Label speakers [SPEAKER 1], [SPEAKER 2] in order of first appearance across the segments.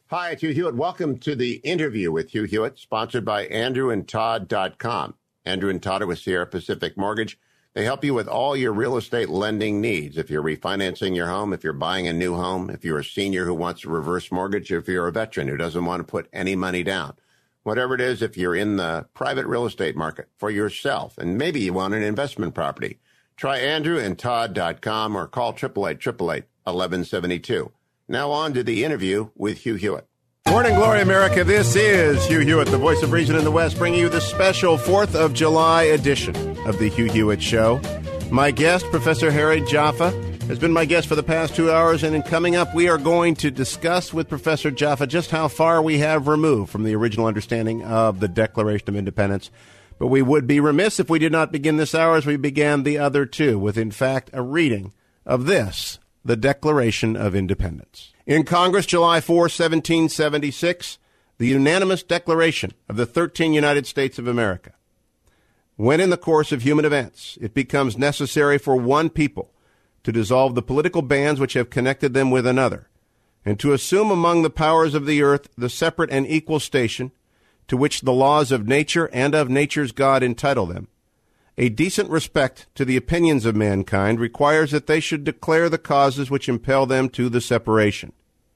[SPEAKER 1] Hi, it's Hugh Hewitt. Welcome to the interview with Hugh Hewitt, sponsored by AndrewandTodd.com. Andrew and Todd are with Sierra Pacific Mortgage. They help you with all your real estate lending needs. If you're refinancing your home, if you're buying a new home, if you're a senior who wants a reverse mortgage, if you're a veteran who doesn't want to put any money down. Whatever it is, if you're in the private real estate market for yourself, and maybe you want an investment property, try AndrewandTodd.com or call 888-888-1172. Now on to the interview with Hugh Hewitt. Morning, Glory, America. This is Hugh Hewitt, the voice of reason in the West, bringing you the special 4th of July edition of the Hugh Hewitt Show. My guest, Professor Harry Jaffa, has been my guest for the past 2 hours, and in coming up, we are going to discuss with Professor Jaffa just how far we have removed from the original understanding of the Declaration of Independence. But we would be remiss if we did not begin this hour as we began the other two, with, in fact, a reading of this, the Declaration of Independence. In Congress, July 4, 1776, the unanimous declaration of the 13 United States of America. When in the course of human events it becomes necessary for one people to dissolve the political bands which have connected them with another, and to assume among the powers of the earth the separate and equal station to which the laws of nature and of nature's God entitle them, a decent respect to the opinions of mankind requires that they should declare the causes which impel them to the separation.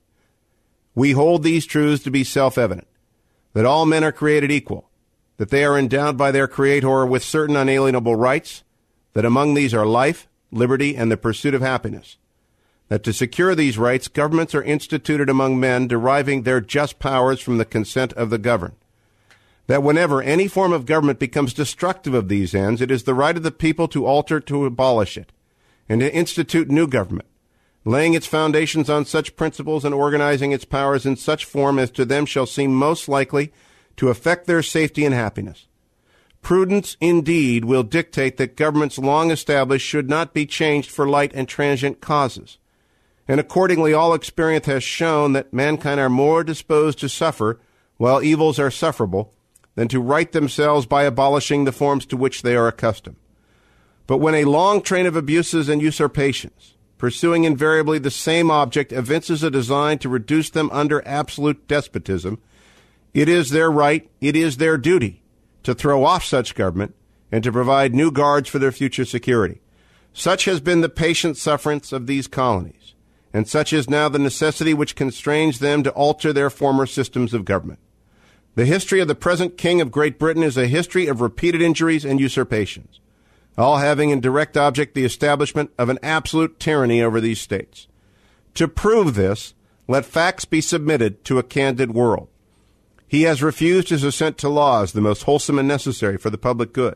[SPEAKER 1] We hold these truths to be self-evident, that all men are created equal, that they are endowed by their Creator with certain unalienable rights, that among these are life, liberty, and the pursuit of happiness, that to secure these rights, governments are instituted among men deriving their just powers from the consent of the governed, that whenever any form of government becomes destructive of these ends, it is the right of the people to alter, to abolish it, and to institute new government, laying its foundations on such principles and organizing its powers in such form as to them shall seem most likely to affect their safety and happiness. Prudence, indeed, will dictate that governments long established should not be changed for light and transient causes, and accordingly all experience has shown that mankind are more disposed to suffer while evils are sufferable than to right themselves by abolishing the forms to which they are accustomed. But when a long train of abuses and usurpations, pursuing invariably the same object, evinces a design to reduce them under absolute despotism, it is their right, it is their duty, to throw off such government and to provide new guards for their future security. Such has been the patient sufferance of these colonies, and such is now the necessity which constrains them to alter their former systems of government. The history of the present King of Great Britain is a history of repeated injuries and usurpations, all having in direct object the establishment of an absolute tyranny over these states. To prove this, let facts be submitted to a candid world. He has refused his assent to laws, the most wholesome and necessary for the public good.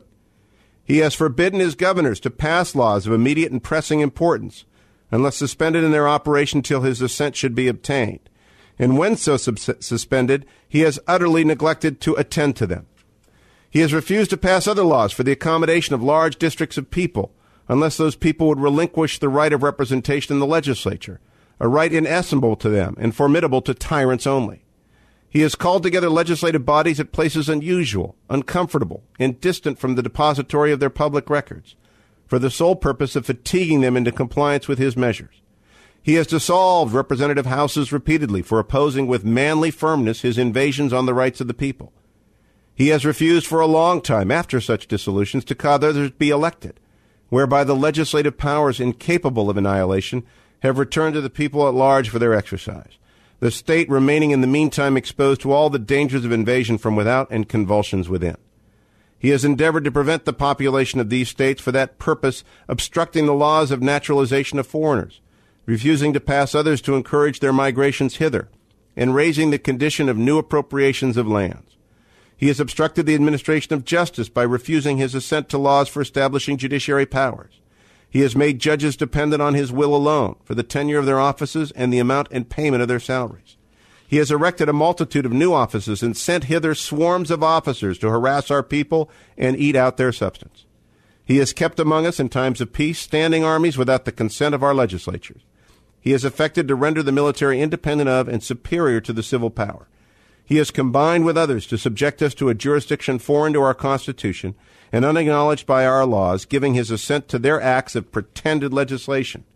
[SPEAKER 1] He has forbidden his governors to pass laws of immediate and pressing importance, unless suspended in their operation till his assent should be obtained. And when so suspended, he has utterly neglected to attend to them. He has refused to pass other laws for the accommodation of large districts of people, unless those people would relinquish the right of representation in the legislature, a right inestimable to them and formidable to tyrants only. He has called together legislative bodies at places unusual, uncomfortable, and distant from the depository of their public records, for the sole purpose of fatiguing them into compliance with his measures. He has dissolved representative houses repeatedly for opposing with manly firmness his invasions on the rights of the people. He has refused for a long time after such dissolutions to cause others be elected, whereby the legislative powers incapable of annihilation have returned to the people at large for their exercise, the state remaining in the meantime exposed to all the dangers of invasion from without and convulsions within. He has endeavored to prevent the population of these states for that purpose, obstructing the laws of naturalization of foreigners, refusing to pass others to encourage their migrations hither, and raising the condition of new appropriations of lands. He has obstructed the administration of justice by refusing his assent to laws for establishing judiciary powers. He has made judges dependent on his will alone for the tenure of their offices and the amount and payment of their salaries. He has erected a multitude of new offices and sent hither swarms of officers to harass our people and eat out their substance. He has kept among us in times of peace standing armies without the consent of our legislatures. He has effected to render the military independent of and superior to the civil power. He has combined with others to subject us to a jurisdiction foreign to our Constitution and unacknowledged by our laws, giving his assent to their acts of pretended legislation.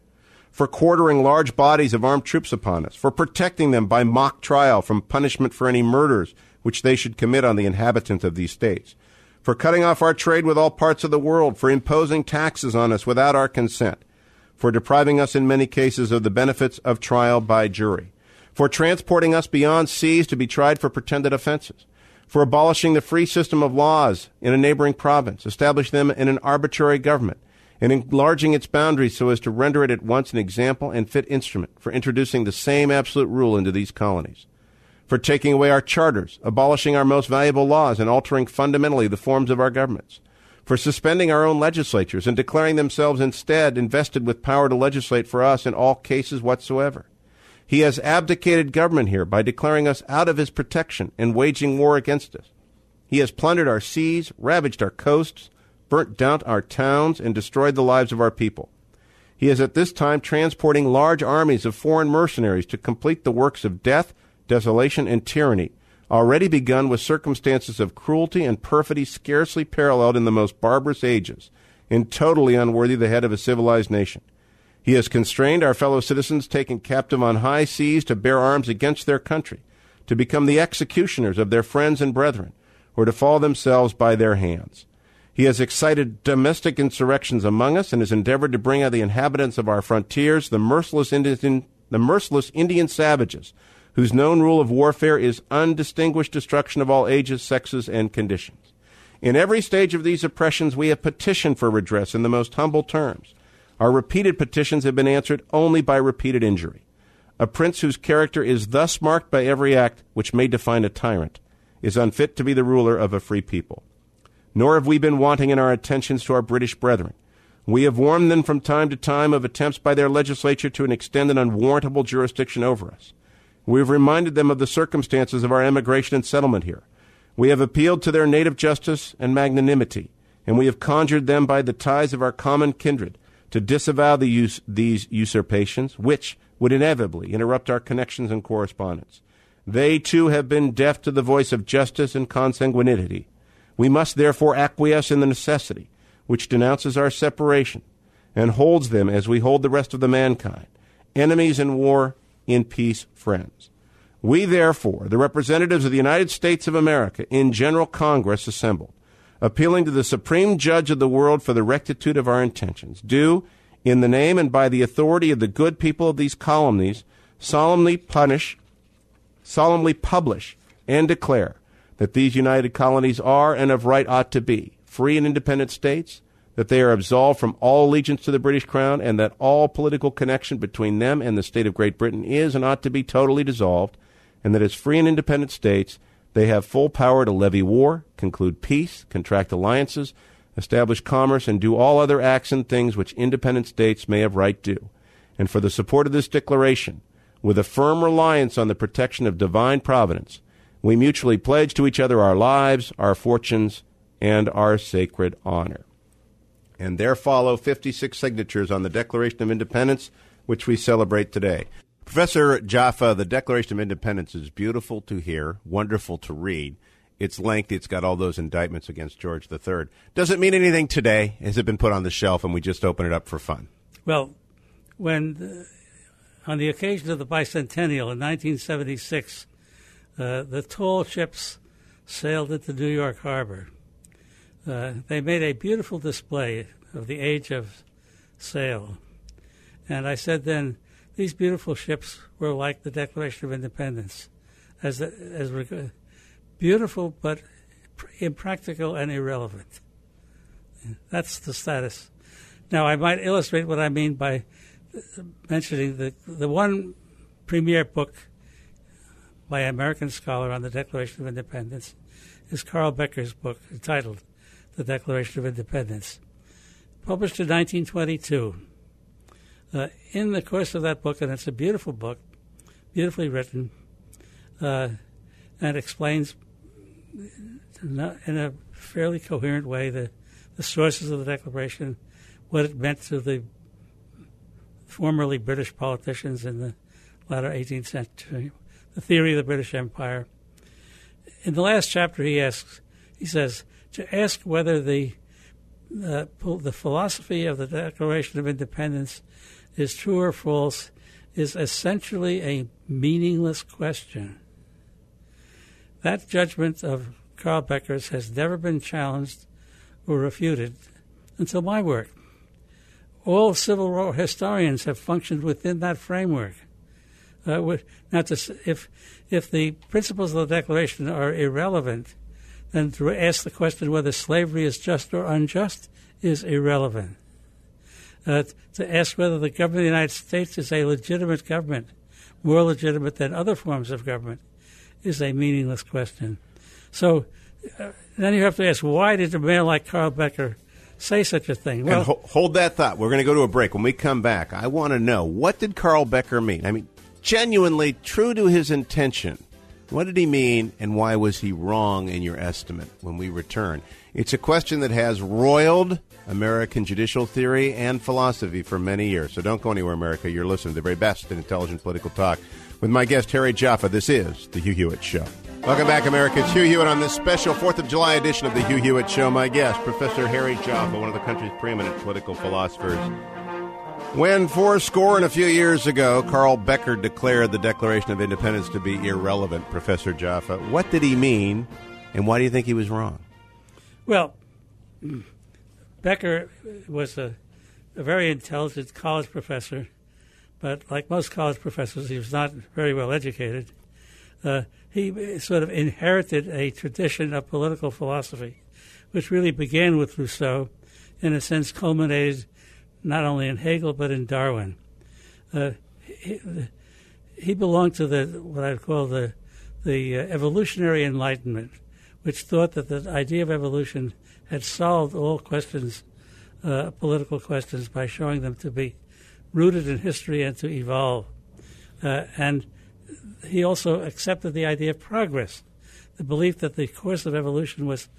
[SPEAKER 1] for quartering large bodies of armed troops upon us, for protecting them by mock trial from punishment for any murders which they should commit on the inhabitants of these states, for cutting off our trade with all parts of the world, for imposing taxes on us without our consent, for depriving us in many cases of the benefits of trial by jury, for transporting us beyond seas to be tried for pretended offenses, for abolishing the free system of laws in a neighboring province, establish them in an arbitrary government, and enlarging its boundaries so as to render it at once an example and fit instrument for introducing the same absolute rule into these colonies, for taking away our charters, abolishing our most valuable laws, and altering fundamentally the forms of our governments, for suspending our own legislatures and declaring themselves instead invested with power to legislate for us in all cases whatsoever. He has abdicated government here by declaring us out of his protection and waging war against us. He has plundered our seas, ravaged our coasts, burnt down our towns, and destroyed the lives of our people. He is at this time transporting large armies of foreign mercenaries to complete the works of death, desolation, and tyranny, already begun with circumstances of cruelty and perfidy scarcely paralleled in the most barbarous ages, and totally unworthy the head of a civilized nation. He has constrained our fellow citizens taken captive on high seas to bear arms against their country, to become the executioners of their friends and brethren, or to fall themselves by their hands. He has excited domestic insurrections among us and has endeavored to bring out the inhabitants of our frontiers, the merciless Indian savages, whose known rule of warfare is undistinguished destruction of all ages, sexes, and conditions. In every stage of these oppressions, we have petitioned for redress in the most humble terms. Our repeated petitions have been answered only by repeated injury. A prince whose character is thus marked by every act which may define a tyrant is unfit to be the ruler of a free people. Nor have we been wanting in our attentions to our British brethren. We have warned them from time to time of attempts by their legislature to extend an unwarrantable jurisdiction over us. We have reminded them of the circumstances of our emigration and settlement here. We have appealed to their native justice and magnanimity, and we have conjured them by the ties of our common kindred to disavow these usurpations, which would inevitably interrupt our connections and correspondence. They, too, have been deaf to the voice of justice and consanguinity. We must therefore acquiesce in the necessity which denounces our separation and holds them as we hold the rest of the mankind, enemies in war, in peace, friends. We, therefore, the representatives of the United States of America in General Congress assembled, appealing to the Supreme Judge of the world for the rectitude of our intentions, do, in the name and by the authority of the good people of these colonies, solemnly publish and declare that these united colonies are and of right ought to be free and independent states, that they are absolved from all allegiance to the British Crown, and that all political connection between them and the state of Great Britain is and ought to be totally dissolved, and that as free and independent states they have full power to levy war, conclude peace, contract alliances, establish commerce, and do all other acts and things which independent states may have right do. And for the support of this declaration, with a firm reliance on the protection of divine providence, we mutually pledge to each other our lives, our fortunes, and our sacred honor. And there follow 56 signatures on the Declaration of Independence, which we celebrate today. Professor Jaffa, the Declaration of Independence is beautiful to hear, wonderful to read. It's lengthy. It's got all those indictments against George III. Does it mean anything today? Has it been put on the shelf and we just open it up for fun?
[SPEAKER 2] Well, on the occasion of the bicentennial in 1976, the tall ships sailed into New York Harbor. They made a beautiful display of the age of sail. And I said then, these beautiful ships were like the Declaration of Independence, as beautiful but impractical and irrelevant. That's the status. Now, I might illustrate what I mean by mentioning the one premier book by an American scholar on the Declaration of Independence is Carl Becker's book entitled The Declaration of Independence, published in 1922. In the course of that book, and it's a beautiful book, beautifully written, and explains in a fairly coherent way the sources of the Declaration, what it meant to the formerly British politicians in the latter 18th century, the theory of the British Empire. In the last chapter, he says, to ask whether the philosophy of the Declaration of Independence is true or false is essentially a meaningless question. That judgment of Carl Becker's has never been challenged or refuted until my work. All civil law historians have functioned within that framework. If the principles of the Declaration are irrelevant, then to ask the question whether slavery is just or unjust is irrelevant. To ask whether the government of the United States is a legitimate government, more legitimate than other forms of government, is a meaningless question. So then you have to ask, why did a man like Carl Becker say such a thing?
[SPEAKER 1] Well, and hold that thought. We're going to go to a break. When we come back, I want to know, what did Carl Becker mean? I mean, genuinely true to his intention. What did he mean, and why was he wrong in your estimate? When we return, it's a question that has roiled American judicial theory and philosophy for many years. So don't go anywhere, America. You're listening to the very best in intelligent political talk with my guest, Harry Jaffa. This is The Hugh Hewitt Show. Welcome back, America. It's Hugh Hewitt on this special 4th of July edition of The Hugh Hewitt Show. My guest, Professor Harry Jaffa, one of the country's preeminent political philosophers. When 40 and a few years ago, Carl Becker declared the Declaration of Independence to be irrelevant, Professor Jaffa, what did he mean, and why do you think he was wrong?
[SPEAKER 2] Well, Becker was a very intelligent college professor, but like most college professors, he was not very well educated. He sort of inherited a tradition of political philosophy, which really began with Rousseau, in a sense culminated not only in Hegel but in Darwin. He belonged to what I'd call the evolutionary enlightenment, which thought that the idea of evolution had solved all questions, political questions, by showing them to be rooted in history and to evolve. And he also accepted the idea of progress, the belief that the course of evolution was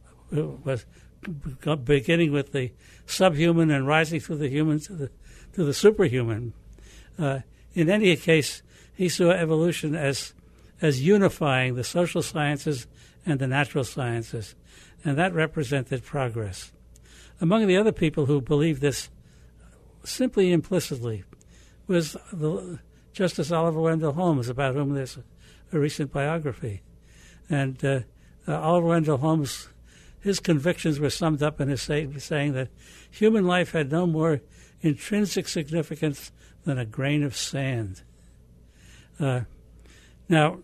[SPEAKER 2] beginning with the subhuman and rising through the human to the superhuman. In any case, he saw evolution as unifying the social sciences and the natural sciences, and that represented progress. Among the other people who believed this simply implicitly was Justice Oliver Wendell Holmes, about whom there's a recent biography. And Oliver Wendell Holmes, his convictions were summed up in his saying that human life had no more intrinsic significance than a grain of sand. Now,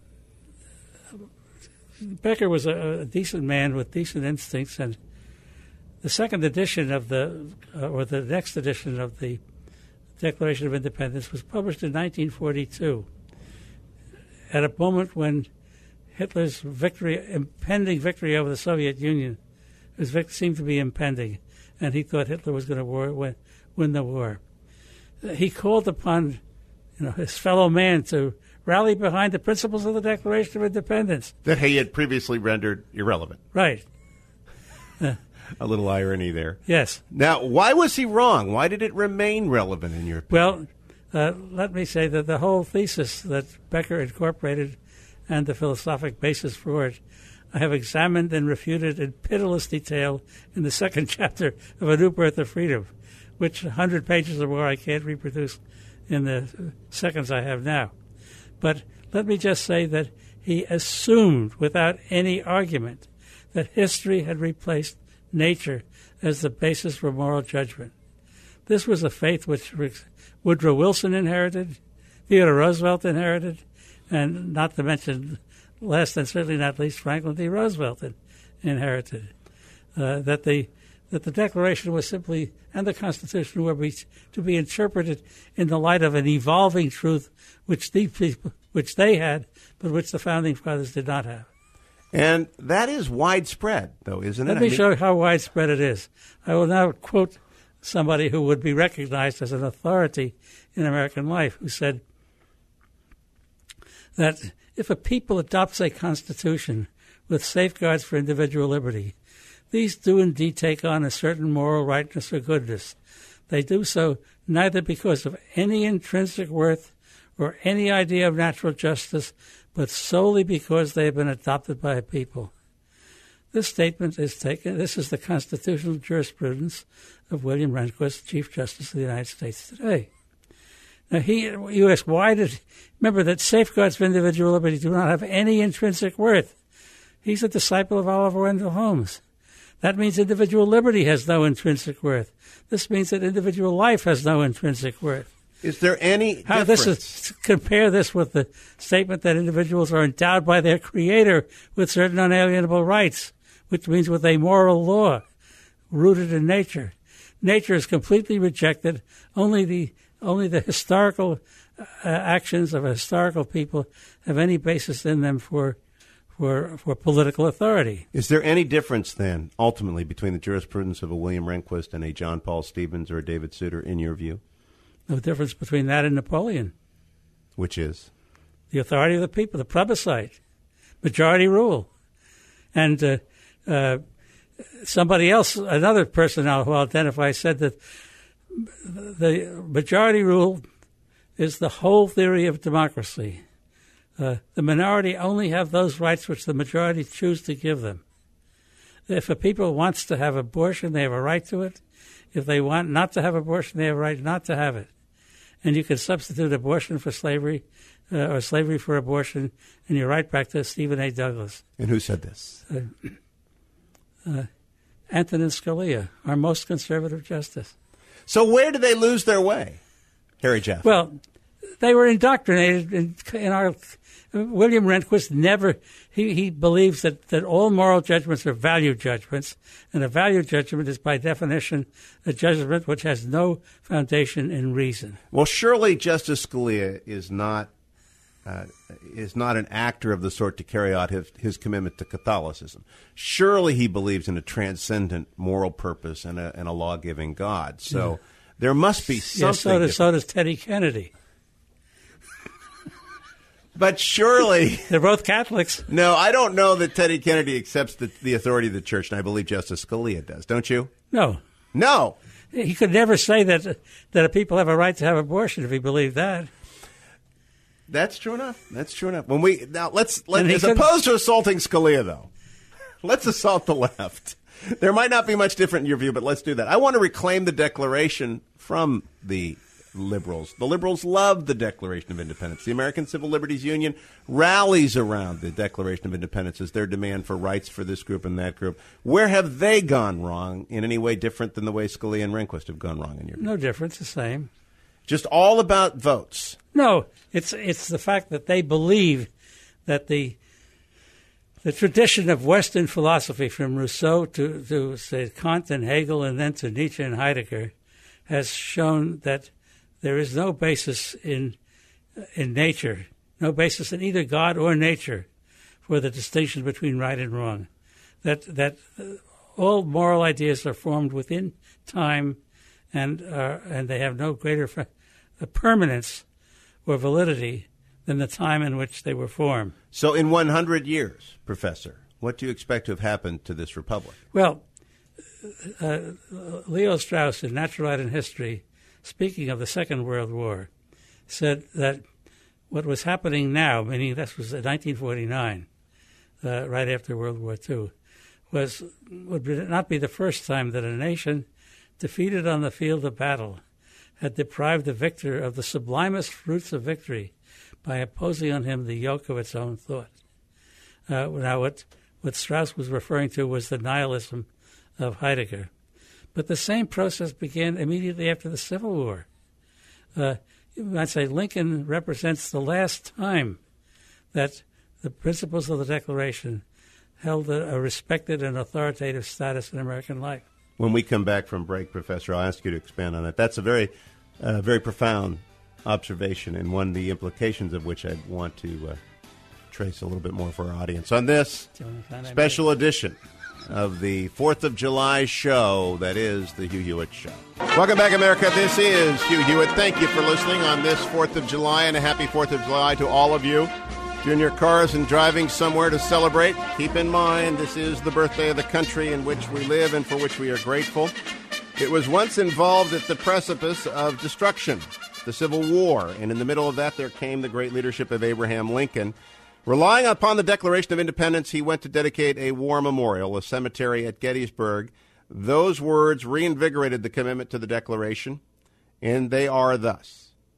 [SPEAKER 2] Becker was a decent man with decent instincts, and the second edition of the next edition of the Declaration of Independence was published in 1942, at a moment when Hitler's impending victory over the Soviet Union seemed to be impending, and he thought Hitler was going to win the war. He called upon his fellow man to rally behind the principles of the Declaration of Independence
[SPEAKER 1] that he had previously rendered irrelevant.
[SPEAKER 2] Right.
[SPEAKER 1] A little irony there.
[SPEAKER 2] Yes.
[SPEAKER 1] Now, why was he wrong? Why did it remain relevant in your opinion?
[SPEAKER 2] Well, let me say that the whole thesis that Becker incorporated and the philosophic basis for it, I have examined and refuted in pitiless detail in the second chapter of A New Birth of Freedom, which 100 pages or more I can't reproduce in the seconds I have now. But let me just say that he assumed without any argument that history had replaced nature as the basis for moral judgment. This was a faith which Woodrow Wilson inherited, Theodore Roosevelt inherited, and not to mention, last and certainly not least, Franklin D. Roosevelt inherited. That the Declaration was simply, and the Constitution were to be interpreted in the light of an evolving truth which they had, but which the Founding Fathers did not have.
[SPEAKER 1] And that is widespread, though, isn't it?
[SPEAKER 2] Let me show how widespread it is. I will now quote somebody who would be recognized as an authority in American life, who said that if a people adopts a constitution with safeguards for individual liberty, these do indeed take on a certain moral rightness or goodness. They do so neither because of any intrinsic worth or any idea of natural justice, but solely because they have been adopted by a people. This statement is taken, this is the constitutional jurisprudence of William Rehnquist, Chief Justice of the United States today. Now, you ask, remember that safeguards for individual liberty do not have any intrinsic worth. He's a disciple of Oliver Wendell Holmes. That means individual liberty has no intrinsic worth. This means that individual life has no intrinsic worth.
[SPEAKER 1] Is there any difference?
[SPEAKER 2] Compare this with the statement that individuals are endowed by their Creator with certain unalienable rights, which means with a moral law rooted in nature. Nature is completely rejected. Only the historical actions of a historical people have any basis in them for political authority.
[SPEAKER 1] Is there any difference then, ultimately, between the jurisprudence of a William Rehnquist and a John Paul Stevens or a David Souter, in your view?
[SPEAKER 2] No difference between that and Napoleon.
[SPEAKER 1] Which is?
[SPEAKER 2] The authority of the people, the plebiscite, majority rule. And somebody else, another person who I'll identify, said that the majority rule is the whole theory of democracy. The minority only have those rights which the majority choose to give them. If a people wants to have abortion, they have a right to it. If they want not to have abortion, they have a right not to have it. And you can substitute abortion for slavery or slavery for abortion, and you're right back to Stephen A. Douglas.
[SPEAKER 1] And who said this?
[SPEAKER 2] Antonin Scalia, our most conservative justice.
[SPEAKER 1] So where did they lose their way, Harry Jaffe?
[SPEAKER 2] Well, they were indoctrinated in our... William Rehnquist never... He believes that all moral judgments are value judgments, and a value judgment is, by definition, a judgment which has no foundation in reason.
[SPEAKER 1] Well, surely Justice Scalia is not an actor of the sort to carry out his commitment to Catholicism. Surely he believes in a transcendent moral purpose and a law-giving God. So there must be something.
[SPEAKER 2] So does Teddy Kennedy.
[SPEAKER 1] But surely...
[SPEAKER 2] They're both Catholics.
[SPEAKER 1] No, I don't know that Teddy Kennedy accepts the authority of the church, and I believe Justice Scalia does. Don't you?
[SPEAKER 2] No.
[SPEAKER 1] No.
[SPEAKER 2] He could never say that people have a right to have abortion if he believed that.
[SPEAKER 1] That's true enough. Let's as opposed to assaulting Scalia, though, let's assault the left. There might not be much different in your view, but let's do that. I want to reclaim the Declaration from the liberals. The liberals love the Declaration of Independence. The American Civil Liberties Union rallies around the Declaration of Independence as their demand for rights for this group and that group. Where have they gone wrong in any way different than the way Scalia and Rehnquist have gone wrong in your view?
[SPEAKER 2] No difference, the same.
[SPEAKER 1] Just all about votes.
[SPEAKER 2] No, it's the fact that they believe that the tradition of Western philosophy, from Rousseau to say Kant and Hegel and then to Nietzsche and Heidegger, has shown that there is no basis in nature, no basis in either God or nature for the distinction between right and wrong. That all moral ideas are formed within time, and they have no greater permanence or validity than the time in which they were formed.
[SPEAKER 1] So in 100 years, Professor, what do you expect to have happened to this republic?
[SPEAKER 2] Well, Leo Strauss, in Natural Light and History, speaking of the Second World War, said that what was happening now, meaning this was in 1949, right after World War II, would not be the first time that a nation defeated on the field of battle had deprived the victor of the sublimest fruits of victory by imposing on him the yoke of its own thought. Now, what Strauss was referring to was the nihilism of Heidegger. But the same process began immediately after the Civil War. I'd say Lincoln represents the last time that the principles of the Declaration held a respected and authoritative status in American life.
[SPEAKER 1] When we come back from break, Professor, I'll ask you to expand on that. That's a very profound observation, and one of the implications of which I want to trace a little bit more for our audience on this special edition of the 4th of July show that is the Hugh Hewitt Show. Welcome back, America. This is Hugh Hewitt. Thank you for listening on this 4th of July, and a happy 4th of July to all of you. If you're in your cars and driving somewhere to celebrate, keep in mind this is the birthday of the country in which we live and for which we are grateful. It was once involved at the precipice of destruction, the Civil War, and in the middle of that there came the great leadership of Abraham Lincoln. Relying upon the Declaration of Independence, he went to dedicate a war memorial, a cemetery at Gettysburg. Those words reinvigorated the commitment to the Declaration, and they are thus: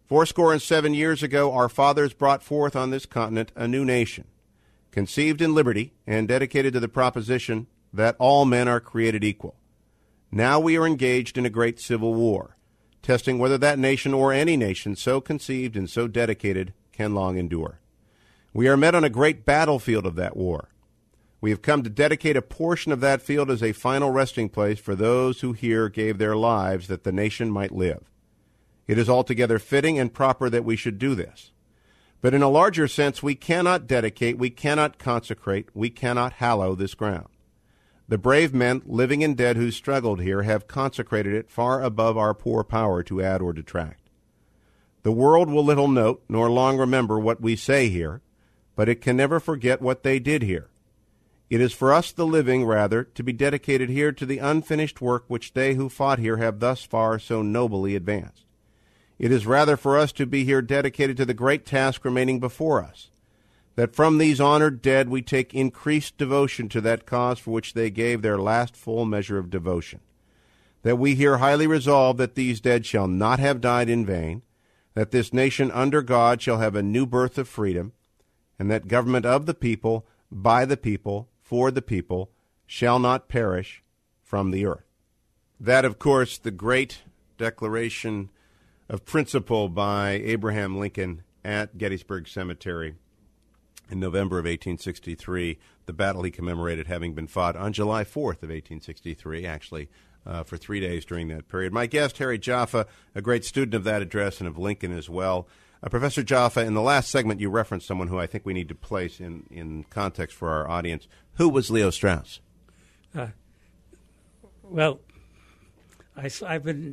[SPEAKER 1] "87 years ago, our fathers brought forth on this continent a new nation, conceived in liberty and dedicated to the proposition that all men are created equal. Now we are engaged in a great civil war, testing whether that nation or any nation so conceived and so dedicated can long endure. We are met on a great battlefield of that war. We have come to dedicate a portion of that field as a final resting place for those who here gave their lives that the nation might live. It is altogether fitting and proper that we should do this. But in a larger sense, we cannot dedicate, we cannot consecrate, we cannot hallow this ground. The brave men, living and dead, who struggled here have consecrated it far above our poor power to add or detract. The world will little note nor long remember what we say here, but it can never forget what they did here. It is for us, the living, rather, to be dedicated here to the unfinished work which they who fought here have thus far so nobly advanced. It is rather for us to be here dedicated to the great task remaining before us, that from these honored dead we take increased devotion to that cause for which they gave their last full measure of devotion, that we here highly resolve that these dead shall not have died in vain, that this nation under God shall have a new birth of freedom, and that government of the people, by the people, for the people, shall not perish from the earth." That, of course, the great Declaration of Principle by Abraham Lincoln at Gettysburg Cemetery in November of 1863, the battle he commemorated having been fought on July 4th of 1863, actually for 3 days during that period. My guest, Harry Jaffa, a great student of that address and of Lincoln as well. Professor Jaffa, in the last segment you referenced someone who I think we need to place in context for our audience. Who was Leo Strauss?
[SPEAKER 2] Well, I've been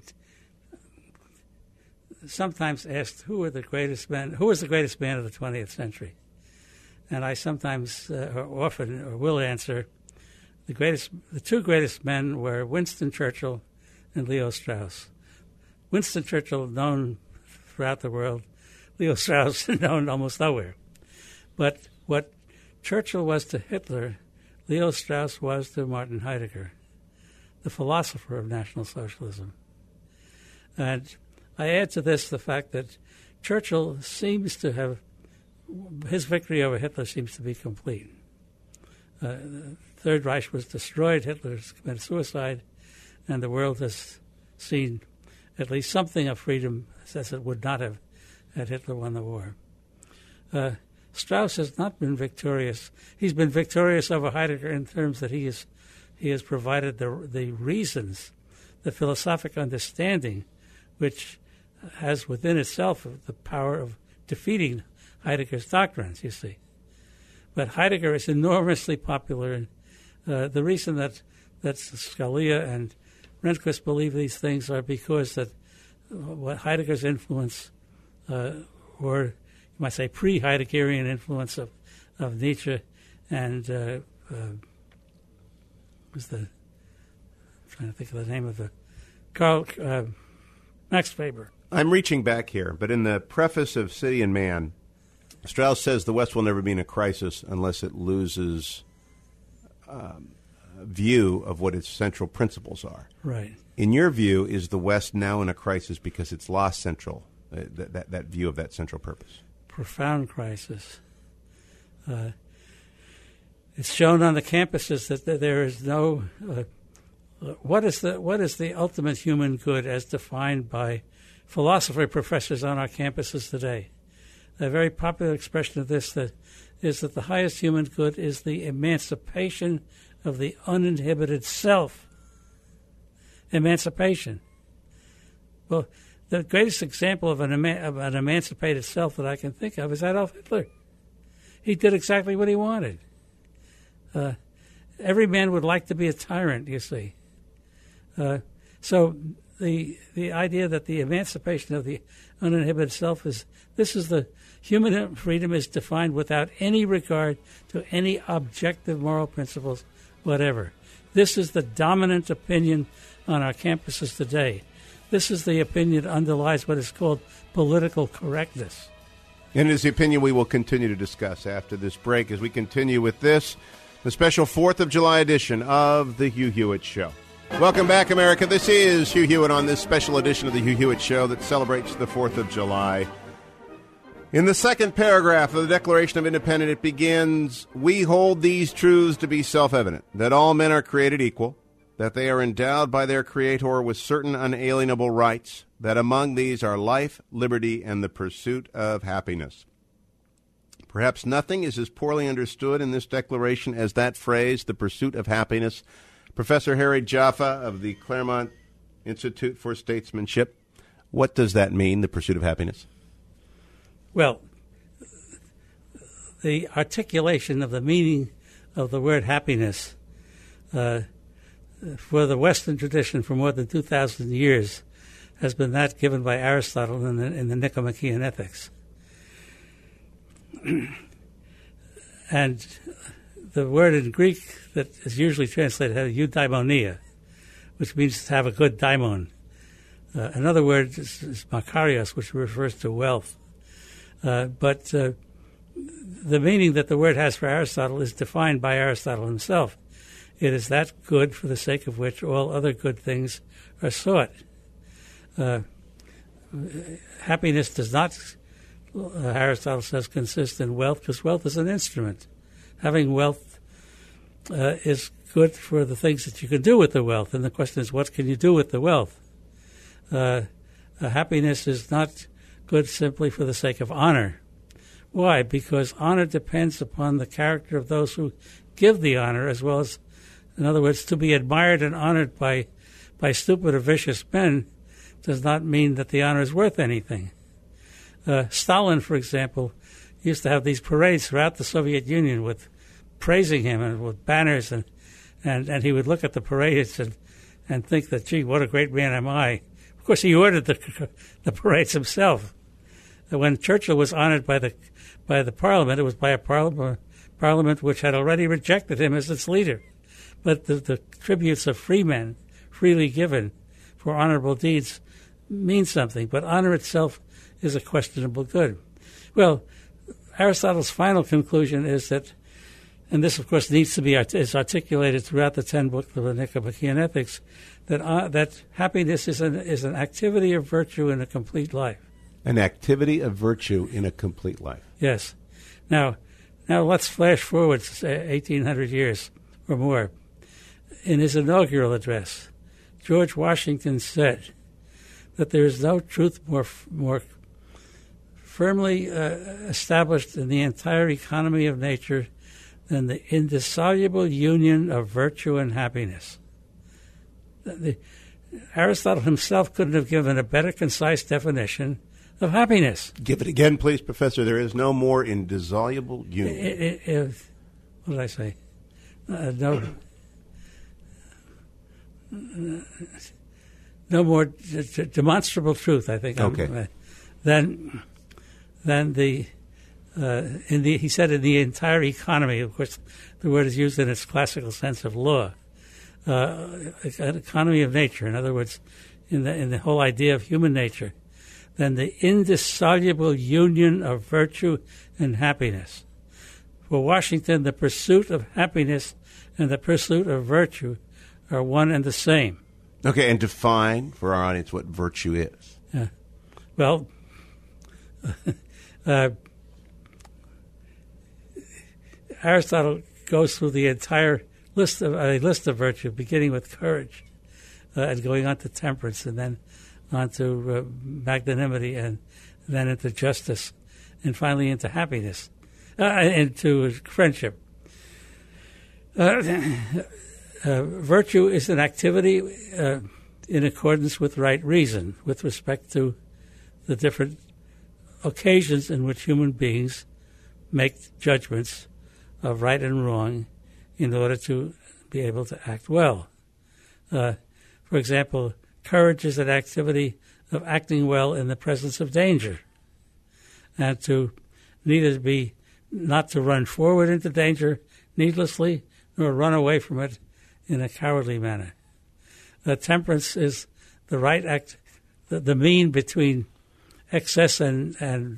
[SPEAKER 2] sometimes asked who was the greatest man of the 20th century, and I sometimes or often or will answer the two greatest men were Winston Churchill and Leo Strauss. Winston Churchill, known throughout the world. Leo Strauss, known almost nowhere. But what Churchill was to Hitler, Leo Strauss was to Martin Heidegger, the philosopher of National Socialism. And I add to this the fact that Churchill seems to have, his victory over Hitler seems to be complete. The Third Reich was destroyed, Hitler committed suicide, and the world has seen at least something of freedom as it would not have had Hitler won the war. Strauss has not been victorious. He's been victorious over Heidegger in terms that he has provided the reasons, the philosophic understanding, which has within itself the power of defeating Heidegger's doctrines, you see. But Heidegger is enormously popular, and the reason that Scalia and Rehnquist believe these things are because that what Heidegger's influence, or you might say pre-Heideggerian influence of Nietzsche and I'm trying to think of the name of Max Weber.
[SPEAKER 1] I'm reaching back here, but in the preface of City and Man, Strauss says the West will never be in a crisis unless it loses view of what its central principles are.
[SPEAKER 2] Right.
[SPEAKER 1] In your view, is the West now in a crisis because it's lost that view of that central purpose?
[SPEAKER 2] Profound crisis. It's shown on the campuses that there is no. What is the ultimate human good as defined by philosophy professors on our campuses today? A very popular expression of this is that the highest human good is the emancipation of the uninhibited self. Emancipation. Well, the greatest example of an emancipated self that I can think of is Adolf Hitler. He did exactly what he wanted. Every man would like to be a tyrant, you see. So the idea that the emancipation of the uninhibited self is the human freedom is defined without any regard to any objective moral principles, whatever. This is the dominant opinion on our campuses today. This is the opinion that underlies what is called political correctness.
[SPEAKER 1] And it is the opinion we will continue to discuss after this break as we continue with this, the special 4th of July edition of The Hugh Hewitt Show. Welcome back, America. This is Hugh Hewitt on this special edition of the Hugh Hewitt Show that celebrates the 4th of July. In the second paragraph of the Declaration of Independence, it begins, "We hold these truths to be self-evident, that all men are created equal, that they are endowed by their Creator with certain unalienable rights, that among these are life, liberty, and the pursuit of happiness." Perhaps nothing is as poorly understood in this declaration as that phrase, the pursuit of happiness. Professor Harry Jaffa of the Claremont Institute for Statesmanship, what does that mean, the pursuit of happiness?
[SPEAKER 2] Well, the articulation of the meaning of the word happiness for the Western tradition for more than 2,000 years has been that given by Aristotle in the Nicomachean Ethics. And the word in Greek that is usually translated as eudaimonia, which means to have a good daimon. Another word is makarios, which refers to wealth. But the meaning that the word has for Aristotle is defined by Aristotle himself. It is that good for the sake of which all other good things are sought. Happiness does not, Aristotle says, consist in wealth, because wealth is an instrument. Having wealth is good for the things that you can do with the wealth, and the question is, what can you do with the wealth? Happiness is not good simply for the sake of honor. Why? Because honor depends upon the character of those who give the honor, as well as, in other words, to be admired and honored by stupid or vicious men does not mean that the honor is worth anything. Stalin, for example, used to have these parades throughout the Soviet Union with praising him and with banners, and he would look at the parades and think that, gee, what a great man am I. Of course, he ordered the parades himself. When Churchill was honored by the Parliament, it was by a Parliament which had already rejected him as its leader. But the tributes of free men, freely given for honorable deeds, mean something. But honor itself is a questionable good. Well, Aristotle's final conclusion is that, and this, of course, needs to be is articulated throughout the 10 books of the Nicomachean Ethics, that happiness is an activity of virtue in a complete life.
[SPEAKER 1] An activity of virtue in a complete life.
[SPEAKER 2] Yes. Now let's flash forward 1,800 years or more. In his inaugural address, George Washington said that there is no truth more firmly established in the entire economy of nature than the indissoluble union of virtue and happiness. Aristotle himself couldn't have given a better concise definition of happiness.
[SPEAKER 1] Give it again, please, Professor. There is no more indissoluble union.
[SPEAKER 2] What did I say? No more demonstrable truth, I think.
[SPEAKER 1] Okay.
[SPEAKER 2] Than the he said in the entire economy. Of course, the word is used in its classical sense of law. An economy of nature. In other words, in the whole idea of human nature. Than the indissoluble union of virtue and happiness. For Washington, the pursuit of happiness and the pursuit of virtue are one and the same.
[SPEAKER 1] Okay, and define for our audience what virtue is.
[SPEAKER 2] Well, Aristotle goes through the entire list of virtue, beginning with courage and going on to temperance, and then on to magnanimity, and then into justice, and finally into happiness, into friendship. Virtue is an activity in accordance with right reason with respect to the different occasions in which human beings make judgments of right and wrong in order to be able to act well. For example, courage is an activity of acting well in the presence of danger, and to not to run forward into danger needlessly, nor run away from it in a cowardly manner. Temperance is the right act, the mean between excess and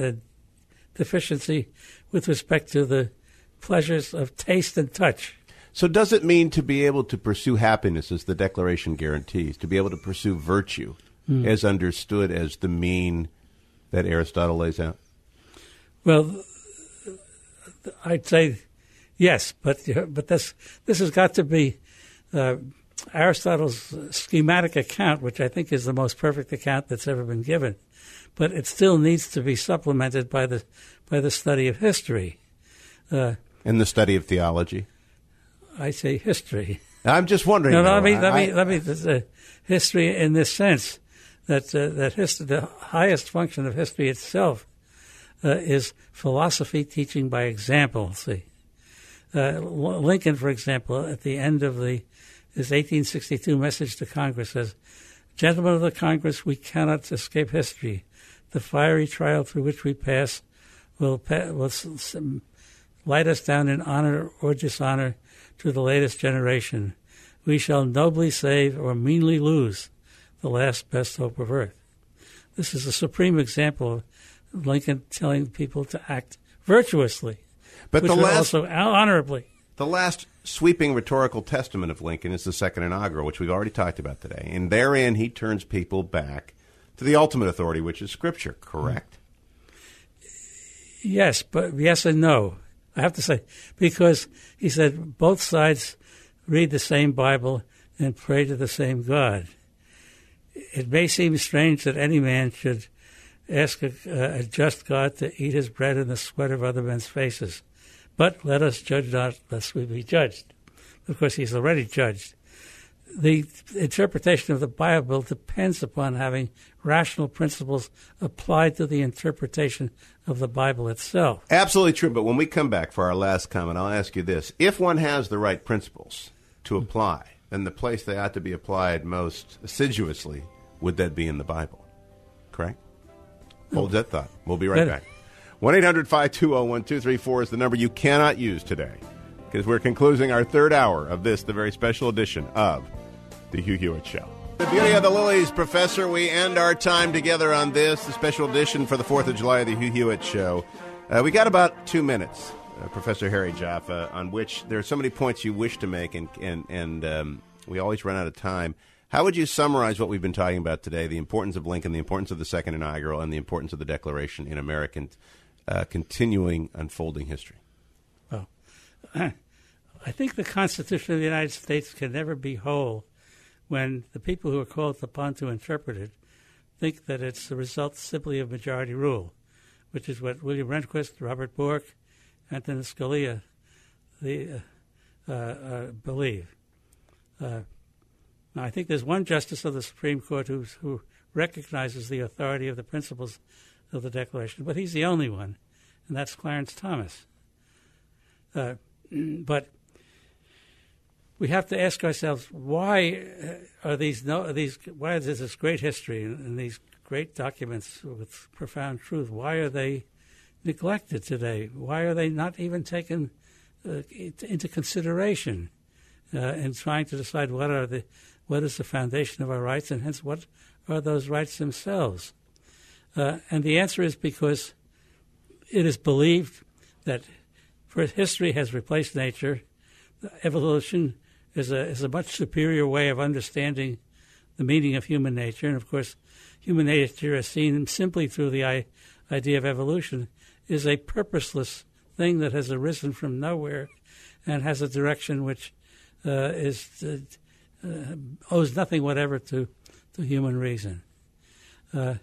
[SPEAKER 2] deficiency with respect to the pleasures of taste and touch.
[SPEAKER 1] So does it mean to be able to pursue happiness, as the Declaration guarantees, to be able to pursue virtue as understood as the mean that Aristotle lays out?
[SPEAKER 2] Well, I'd say yes, but this has got to be Aristotle's schematic account, which I think is the most perfect account that's ever been given. But it still needs to be supplemented by the study of history.
[SPEAKER 1] And the study of theology?
[SPEAKER 2] I say history.
[SPEAKER 1] I'm just wondering.
[SPEAKER 2] No, let me history in this sense that the highest function of history itself is philosophy teaching by example. See, Lincoln, for example, at the end of his 1862 message to Congress says, "Gentlemen of the Congress, we cannot escape history. The fiery trial through which we pass will light us down in honor or dishonor to the latest generation. We shall nobly save or meanly lose the last best hope of earth." This is a supreme example of Lincoln telling people to act virtuously, but also honorably.
[SPEAKER 1] The last sweeping rhetorical testament of Lincoln is the Second Inaugural, which we've already talked about today. And therein he turns people back to the ultimate authority, which is Scripture, correct?
[SPEAKER 2] Yes, but yes and no. I have to say, because he said both sides read the same Bible and pray to the same God. It may seem strange that any man should ask a just God to eat his bread in the sweat of other men's faces. But let us judge not, lest we be judged. Of course, he's already judged. The interpretation of the Bible depends upon having rational principles applied to the interpretation of the Bible itself.
[SPEAKER 1] Absolutely true. But when we come back for our last comment, I'll ask you this. If one has the right principles to apply, then the place they ought to be applied most assiduously, would that be in the Bible? Correct? Hold that thought. We'll be right back. 1-800-520-1234 is the number you cannot use today, because we're concluding our third hour of this, the very special edition of The Hugh Hewitt Show. The beauty of the lilies, Professor. We end our time together on this, the special edition for the 4th of July of The Hugh Hewitt Show. We got about 2 minutes, Professor Harry Jaffa, on which there are so many points you wish to make, and we always run out of time. How would you summarize what we've been talking about today, the importance of Lincoln, the importance of the Second Inaugural, and the importance of the Declaration in American continuing unfolding history?
[SPEAKER 2] Well, I think the Constitution of the United States can never be whole when the people who are called upon to interpret it think that it's the result simply of majority rule, which is what William Rehnquist, Robert Bork, Antonin Scalia believe. Now, I think there's one justice of the Supreme Court who recognizes the authority of the principles of the Declaration, but he's the only one, and that's Clarence Thomas. But we have to ask ourselves, why are why is this great history and these great documents with profound truth, why are they neglected today? Why are they not even taken into consideration in trying to decide what is the foundation of our rights, and hence what are those rights themselves? And the answer is because it is believed that history has replaced nature. Evolution is a much superior way of understanding the meaning of human nature. And, of course, human nature, as seen simply through the idea of evolution, is a purposeless thing that has arisen from nowhere and has a direction which owes nothing whatever to human reason. But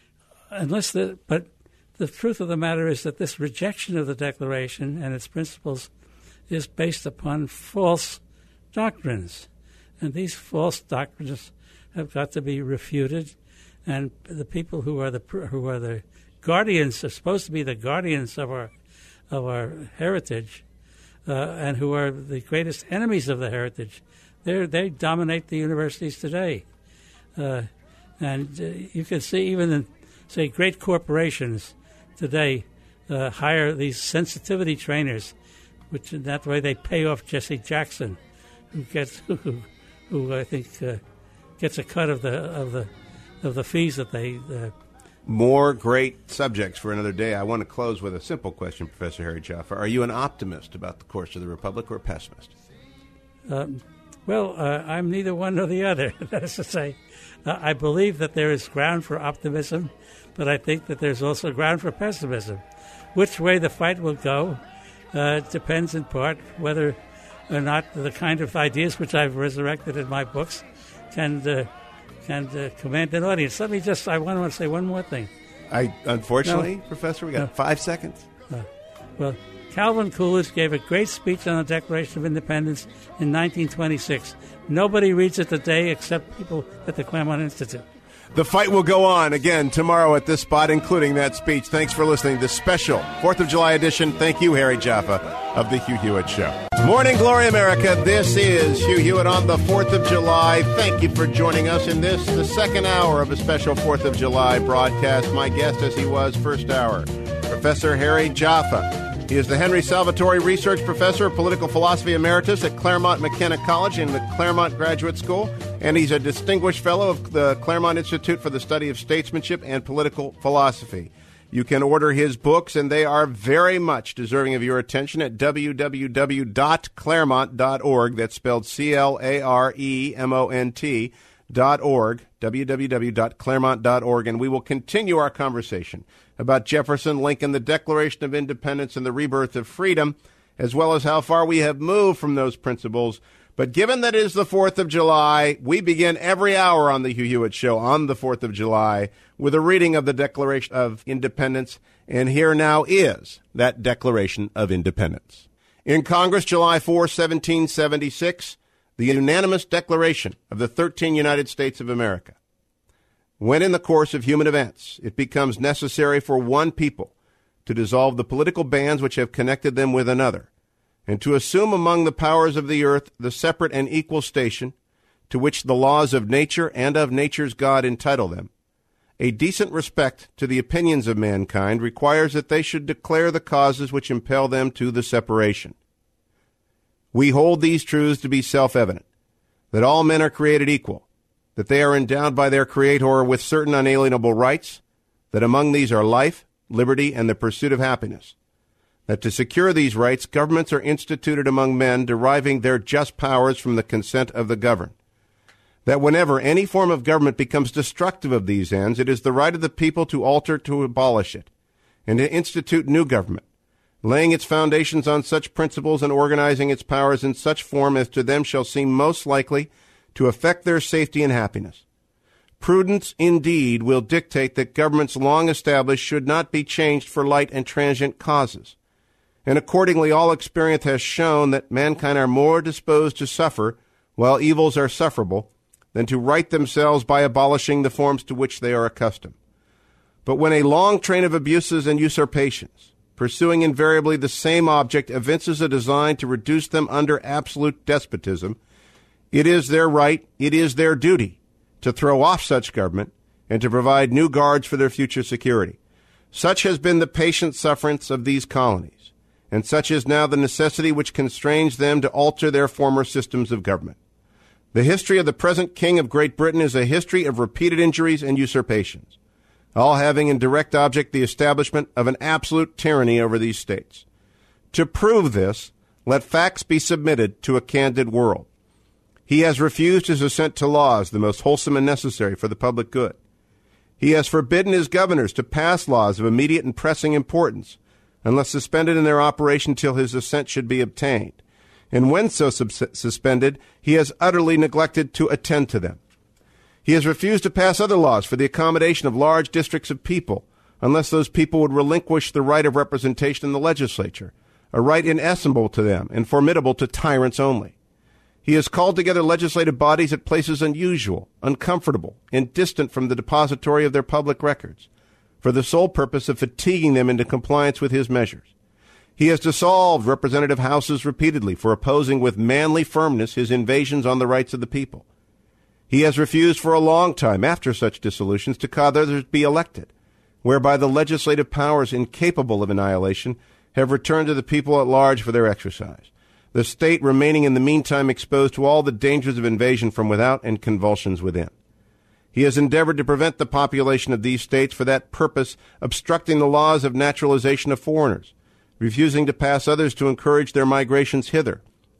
[SPEAKER 2] the truth of the matter is that this rejection of the Declaration and its principles is based upon false doctrines, and these false doctrines have got to be refuted. And the people who are the guardians, are supposed to be the guardians of our heritage, and who are the greatest enemies of the heritage, they dominate the universities today. And you can see even in, say, great corporations today hire these sensitivity trainers, which in that way they pay off Jesse Jackson, who I think gets a cut of the fees that they.
[SPEAKER 1] More great subjects for another day. I want to close with a simple question, Professor Harry Jaffa. Are you an optimist about the course of the Republic or a pessimist?
[SPEAKER 2] I'm neither one nor the other. That is to say, I believe that there is ground for optimism, but I think that there's also ground for pessimism. Which way the fight will go depends in part whether or not the kind of ideas which I've resurrected in my books can command an audience. I want to say one more thing.
[SPEAKER 1] Unfortunately, Professor, we got 5 seconds.
[SPEAKER 2] Calvin Coolidge gave a great speech on the Declaration of Independence in 1926. Nobody reads it today except people at the Claremont Institute.
[SPEAKER 1] The fight will go on again tomorrow at this spot, including that speech. Thanks for listening to this special 4th of July edition. Thank you, Harry Jaffa of The Hugh Hewitt Show. Morning Glory, America. This is Hugh Hewitt on the 4th of July. Thank you for joining us in this, the second hour of a special 4th of July broadcast. My guest, as he was first hour, Professor Harry Jaffa. He is the Henry Salvatori Research Professor of Political Philosophy Emeritus at Claremont McKenna College and the Claremont Graduate School, and he's a distinguished fellow of the Claremont Institute for the Study of Statesmanship and Political Philosophy. You can order his books, and they are very much deserving of your attention at www.claremont.org. That's spelled CLAREMONT.org, www.claremont.org, and we will continue our conversation about Jefferson, Lincoln, the Declaration of Independence, and the rebirth of freedom, as well as how far we have moved from those principles. But given that it is the 4th of July, we begin every hour on the Hugh Hewitt Show on the 4th of July with a reading of the Declaration of Independence. And here now is that Declaration of Independence. In Congress, July 4, 1776, the unanimous declaration of the 13 United States of America. When in the course of human events it becomes necessary for one people to dissolve the political bands which have connected them with another, and to assume among the powers of the earth the separate and equal station to which the laws of nature and of nature's God entitle them, a decent respect to the opinions of mankind requires that they should declare the causes which impel them to the separation. We hold these truths to be self-evident, that all men are created equal, that they are endowed by their Creator with certain unalienable rights, that among these are life, liberty, and the pursuit of happiness, that to secure these rights, governments are instituted among men deriving their just powers from the consent of the governed, that whenever any form of government becomes destructive of these ends, it is the right of the people to alter, to abolish it, and to institute new government, laying its foundations on such principles and organizing its powers in such form as to them shall seem most likely to affect their safety and happiness. Prudence, indeed, will dictate that governments long established should not be changed for light and transient causes. And accordingly, all experience has shown that mankind are more disposed to suffer, while evils are sufferable, than to right themselves by abolishing the forms to which they are accustomed. But when a long train of abuses and usurpations, pursuing invariably the same object, evinces a design to reduce them under absolute despotism, it is their right, it is their duty, to throw off such government and to provide new guards for their future security. Such has been the patient sufferance of these colonies, and such is now the necessity which constrains them to alter their former systems of government. The history of the present King of Great Britain is a history of repeated injuries and usurpations, all having in direct object the establishment of an absolute tyranny over these states. To prove this, let facts be submitted to a candid world. He has refused his assent to laws, the most wholesome and necessary for the public good. He has forbidden his governors to pass laws of immediate and pressing importance, unless suspended in their operation till his assent should be obtained. And when so suspended, he has utterly neglected to attend to them. He has refused to pass other laws for the accommodation of large districts of people, unless those people would relinquish the right of representation in the legislature, a right inestimable to them and formidable to tyrants only. He has called together legislative bodies at places unusual, uncomfortable, and distant from the depository of their public records, for the sole purpose of fatiguing them into compliance with his measures. He has dissolved representative houses repeatedly for opposing with manly firmness his invasions on the rights of the people. He has refused for a long time after such dissolutions to cause others be elected, whereby the legislative powers incapable of annihilation have returned to the people at large for their exercise, the state remaining in the meantime exposed to all the dangers of invasion from without and convulsions within. He has endeavored to prevent the population of these states for that purpose, obstructing the laws of naturalization of foreigners, refusing to pass others to encourage their migrations hither,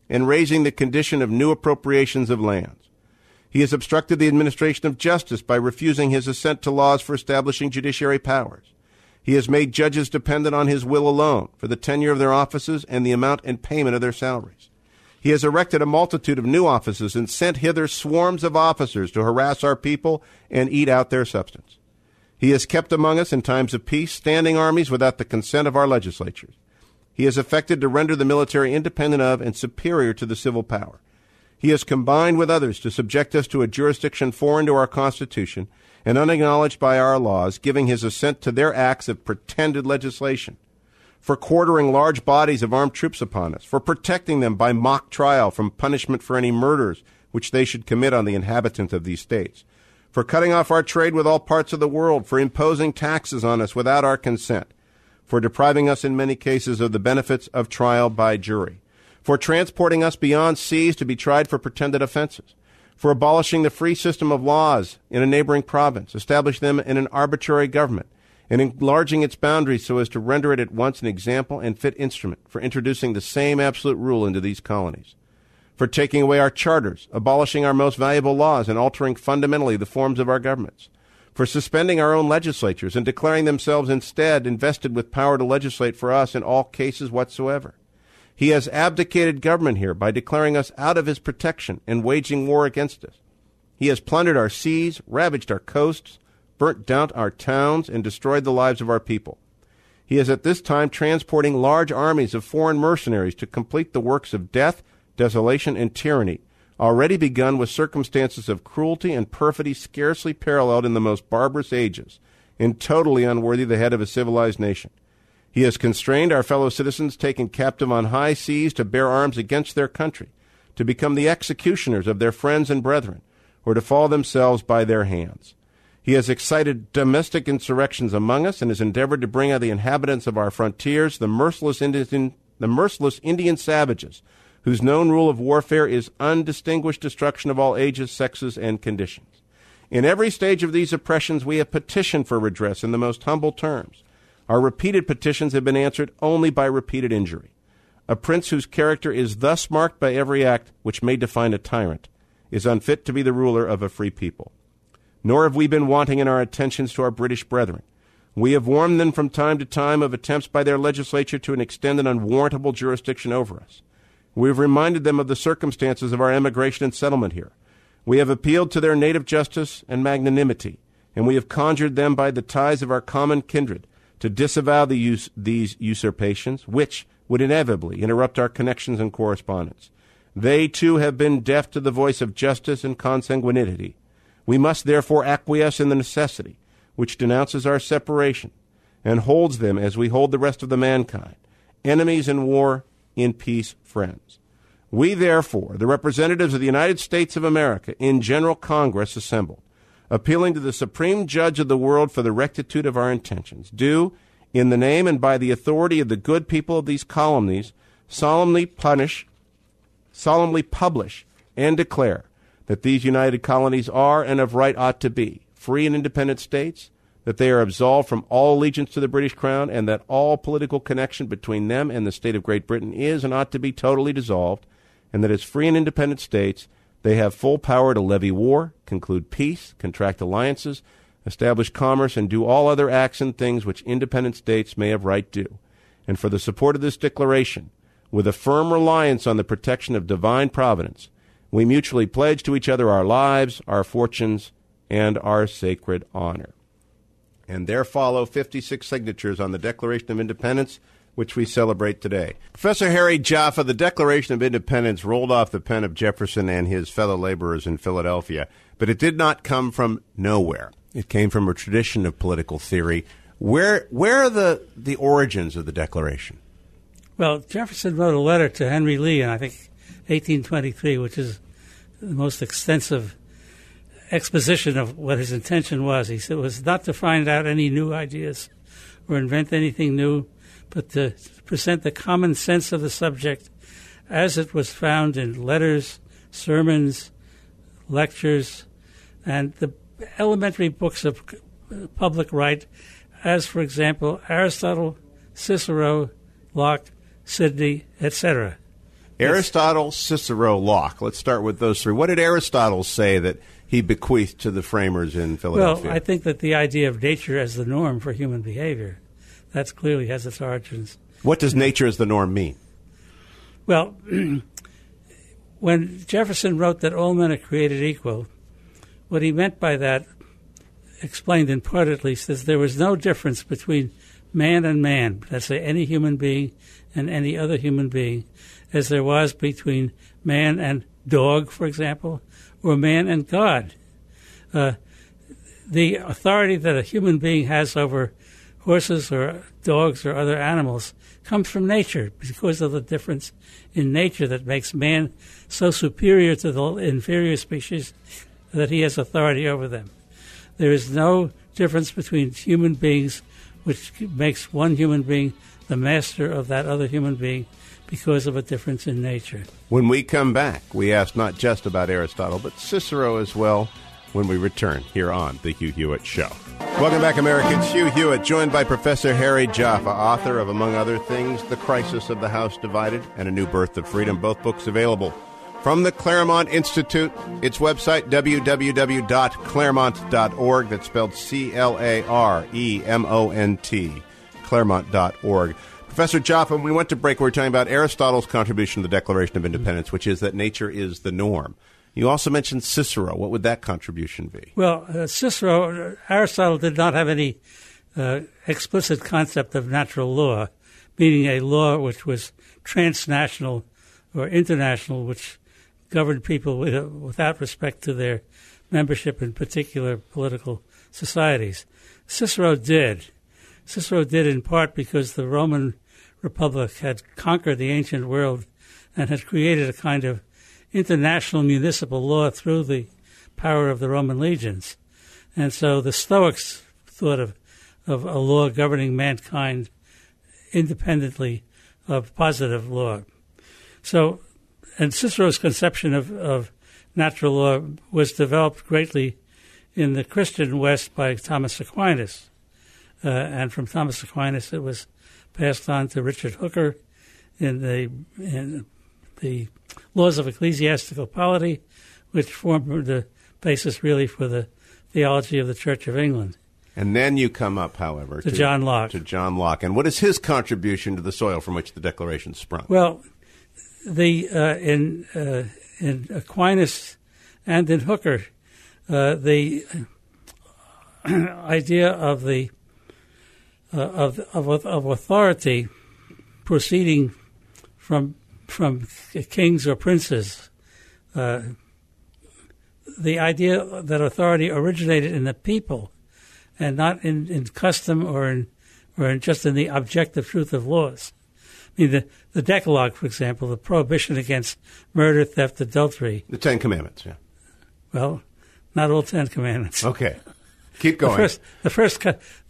[SPEAKER 1] and raising the condition of new appropriations of lands. He has obstructed the administration of justice by refusing his assent to laws for establishing judiciary powers. He has made judges dependent on his will alone for the tenure of their offices and the amount and payment of their salaries. He has erected a multitude of new offices and sent hither swarms of officers to harass our people and eat out their substance. He has kept among us in times of peace standing armies without the consent of our legislatures. He has effected to render the military independent of and superior to the civil power. He has combined with others to subject us to a jurisdiction foreign to our Constitution and unacknowledged by our laws, giving his assent to their acts of pretended legislation, for quartering large bodies of armed troops upon us, for protecting them by mock trial from punishment for any murders which they should commit on the inhabitants of these states, for cutting off our trade with all parts of the world, for imposing taxes on us without our consent, for depriving us in many cases of the benefits of trial by jury, for transporting us beyond seas to be tried for pretended offenses, for abolishing the free system of laws in a neighboring province, establishing them in an arbitrary government, and enlarging its boundaries so as to render it at once an example and fit instrument for introducing the same absolute rule into these colonies, for taking away our charters, abolishing our most valuable laws, and altering fundamentally the forms of our governments, for suspending our own legislatures and declaring themselves instead invested with power to legislate for us in all cases whatsoever. He has abdicated government here by declaring us out of his protection and waging war against us. He has plundered our seas, ravaged our coasts, burnt down our towns, and destroyed the lives of our people. He is at this time transporting large armies of foreign mercenaries to complete the works of death, desolation, and tyranny, already begun with circumstances of cruelty and perfidy scarcely paralleled in the most barbarous ages, and totally unworthy the head of a civilized nation. He has constrained our fellow citizens taken captive on high seas to bear arms against their country, to become the executioners of their friends and brethren, or to fall themselves by their hands. He has excited domestic insurrections among us and has endeavored to bring out the inhabitants of our frontiers, the merciless Indian savages, whose known rule of warfare is undistinguished destruction of all ages, sexes, and conditions. In every stage of these oppressions, we have petitioned for redress in the most humble terms. Our repeated petitions have been answered only by repeated injury. A prince whose character is thus marked by every act which may define a tyrant is unfit to be the ruler of a free people. Nor have we been wanting in our attentions to our British brethren. We have warned them from time to time of attempts by their legislature to extend an unwarrantable jurisdiction over us. We have reminded them of the circumstances of our emigration and settlement here. We have appealed to their native justice and magnanimity, and we have conjured them by the ties of our common kindred to disavow these usurpations, which would inevitably interrupt our connections and correspondence. They, too, have been deaf to the voice of justice and consanguinity. We must therefore acquiesce in the necessity which denounces our separation and holds them as we hold the rest of the mankind, enemies in war, in peace, friends. We, therefore, the representatives of the United States of America in General Congress assembled, appealing to the Supreme Judge of the world for the rectitude of our intentions, do, in the name and by the authority of the good people of these colonies, solemnly publish and declare that these united colonies are and of right ought to be free and independent states, that they are absolved from all allegiance to the British Crown, and that all political connection between them and the state of Great Britain is and ought to be totally dissolved, and that as free and independent states they have full power to levy war, conclude peace, contract alliances, establish commerce, and do all other acts and things which independent states may have right do. And for the support of this declaration, with a firm reliance on the protection of divine providence, we mutually pledge to each other our lives, our fortunes, and our sacred honor. And there follow 56 signatures on the Declaration of Independence, which we celebrate today. Professor Harry Jaffa, the Declaration of Independence rolled off the pen of Jefferson and his fellow laborers in Philadelphia, but it did not come from nowhere. It came from a tradition of political theory. Where are the origins of the Declaration?
[SPEAKER 2] Well, Jefferson wrote a letter to Henry Lee in, I think, 1823, which is the most extensive exposition of what his intention was. He said it was not to find out any new ideas or invent anything new, but to present the common sense of the subject as it was found in letters, sermons, lectures, and the elementary books of public right, as, for example, Aristotle, Cicero, Locke, Sidney, etc.
[SPEAKER 1] Aristotle, Cicero, Locke. Let's start with those three. What did Aristotle say that he bequeathed to the framers in Philadelphia?
[SPEAKER 2] Well, I think that the idea of nature as the norm for human behavior, that clearly has its origins.
[SPEAKER 1] What does nature as the norm mean?
[SPEAKER 2] Well, when Jefferson wrote that all men are created equal, what he meant by that, explained in part at least, is there was no difference between man and man, let's say any human being and any other human being, as there was between man and dog, for example, or man and God. The authority that a human being has over horses or dogs or other animals comes from nature because of the difference in nature that makes man so superior to the inferior species that he has authority over them. There is no difference between human beings which makes one human being the master of that other human being because of a difference in nature.
[SPEAKER 1] When we come back, we ask not just about Aristotle, but Cicero as well when we return here on The Hugh Hewitt Show. Welcome back, Americans. Hugh Hewitt, joined by Professor Harry Jaffa, author of, among other things, The Crisis of the House Divided and A New Birth of Freedom, both books available from the Claremont Institute. Its website, www.claremont.org. That's spelled C-L-A-R-E-M-O-N-T, claremont.org. Professor Jaffa, when we went to break, we were talking about Aristotle's contribution to the Declaration of Independence, which is that nature is the norm. You also mentioned Cicero. What would that contribution be?
[SPEAKER 2] Well, Aristotle did not have any explicit concept of natural law, meaning a law which was transnational or international, which governed people without respect to their membership in particular political societies. Cicero did. Cicero did in part because the Roman Republic had conquered the ancient world and had created a kind of international municipal law through the power of the Roman legions. And so the Stoics thought of a law governing mankind independently of positive law. So, and Cicero's conception of natural law was developed greatly in the Christian West by Thomas Aquinas. And from Thomas Aquinas, it was passed on to Richard Hooker in the Laws of Ecclesiastical Polity, which formed the basis really for the theology of the Church of England.
[SPEAKER 1] And then you come up, however,
[SPEAKER 2] to John Locke.
[SPEAKER 1] To John Locke. And what is his contribution to the soil from which the Declaration sprung?
[SPEAKER 2] Well, in Aquinas and in Hooker, the idea of authority proceeding from kings or princes, the idea that authority originated in the people and not in custom or in just in the objective truth of laws. I mean, the Decalogue, for example, the prohibition against murder, theft, adultery.
[SPEAKER 1] The Ten Commandments, yeah.
[SPEAKER 2] Well, not all 10 Commandments.
[SPEAKER 1] Okay, keep going.
[SPEAKER 2] The first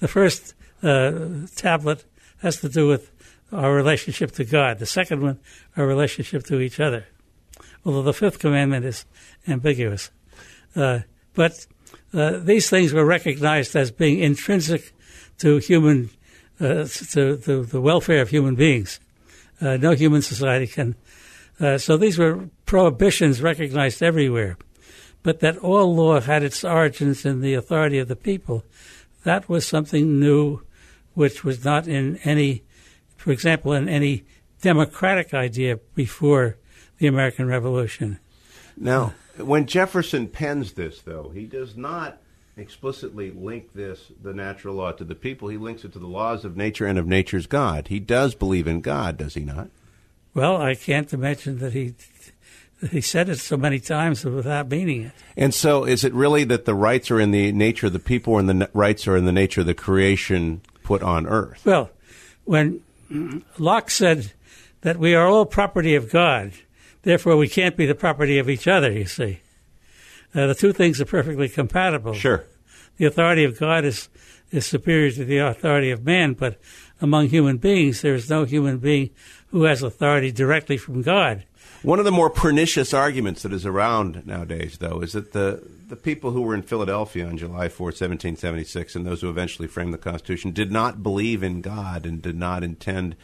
[SPEAKER 2] tablet has to do with our relationship to God. The second one, our relationship to each other. Although the fifth commandment is ambiguous. But these things were recognized as being intrinsic to human, to the welfare of human beings. No human society can. So these were prohibitions recognized everywhere. But that all law had its origins in the authority of the people, that was something new, which was not in any, for example, in any democratic idea before the American Revolution.
[SPEAKER 1] Now, when Jefferson pens this, though, he does not explicitly link the natural law to the people. He links it to the laws of nature and of nature's God. He does believe in God, does he not?
[SPEAKER 2] Well, I can't imagine that he said it so many times without meaning it.
[SPEAKER 1] And so is it really that the rights are in the nature of the people and the rights are in the nature of the creation put on earth?
[SPEAKER 2] Well, when Locke said that we are all property of God, therefore we can't be the property of each other, you see. The two things are perfectly compatible.
[SPEAKER 1] Sure.
[SPEAKER 2] The authority of God is superior to the authority of man, but among human beings, there is no human being who has authority directly from God.
[SPEAKER 1] One of the more pernicious arguments that is around nowadays, though, is that the people who were in Philadelphia on July 4, 1776, and those who eventually framed the Constitution, did not believe in God and did not intend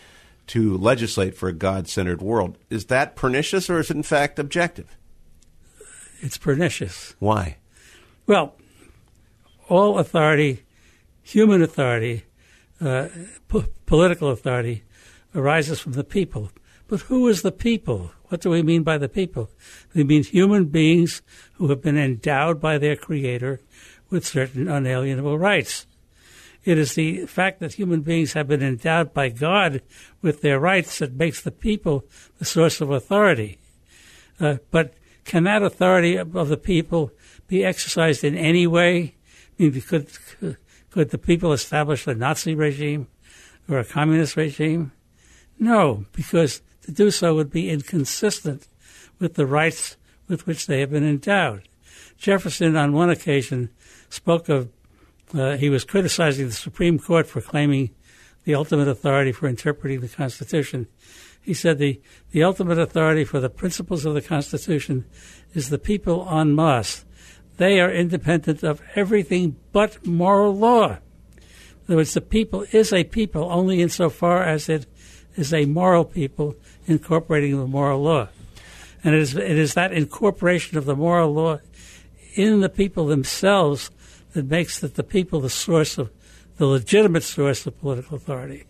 [SPEAKER 1] to legislate for a God-centered world. Is that pernicious, or is it in fact objective?
[SPEAKER 2] It's pernicious.
[SPEAKER 1] Why?
[SPEAKER 2] Well, all authority, human authority, political authority, arises from the people. But who is the people? What do we mean by the people? We mean human beings who have been endowed by their Creator with certain unalienable rights. It is the fact that human beings have been endowed by God with their rights that makes the people the source of authority. But can that authority of the people be exercised in any way? I mean, could the people establish a Nazi regime or a communist regime? No, because to do so would be inconsistent with the rights with which they have been endowed. Jefferson, on one occasion, spoke of, he was criticizing the Supreme Court for claiming the ultimate authority for interpreting the Constitution. He said the ultimate authority for the principles of the Constitution is the people en masse. They are independent of everything but moral law. In other words, the people is a people only insofar as it is a moral people incorporating the moral law. And it is that incorporation of the moral law in the people themselves that makes the people the legitimate source of political authority.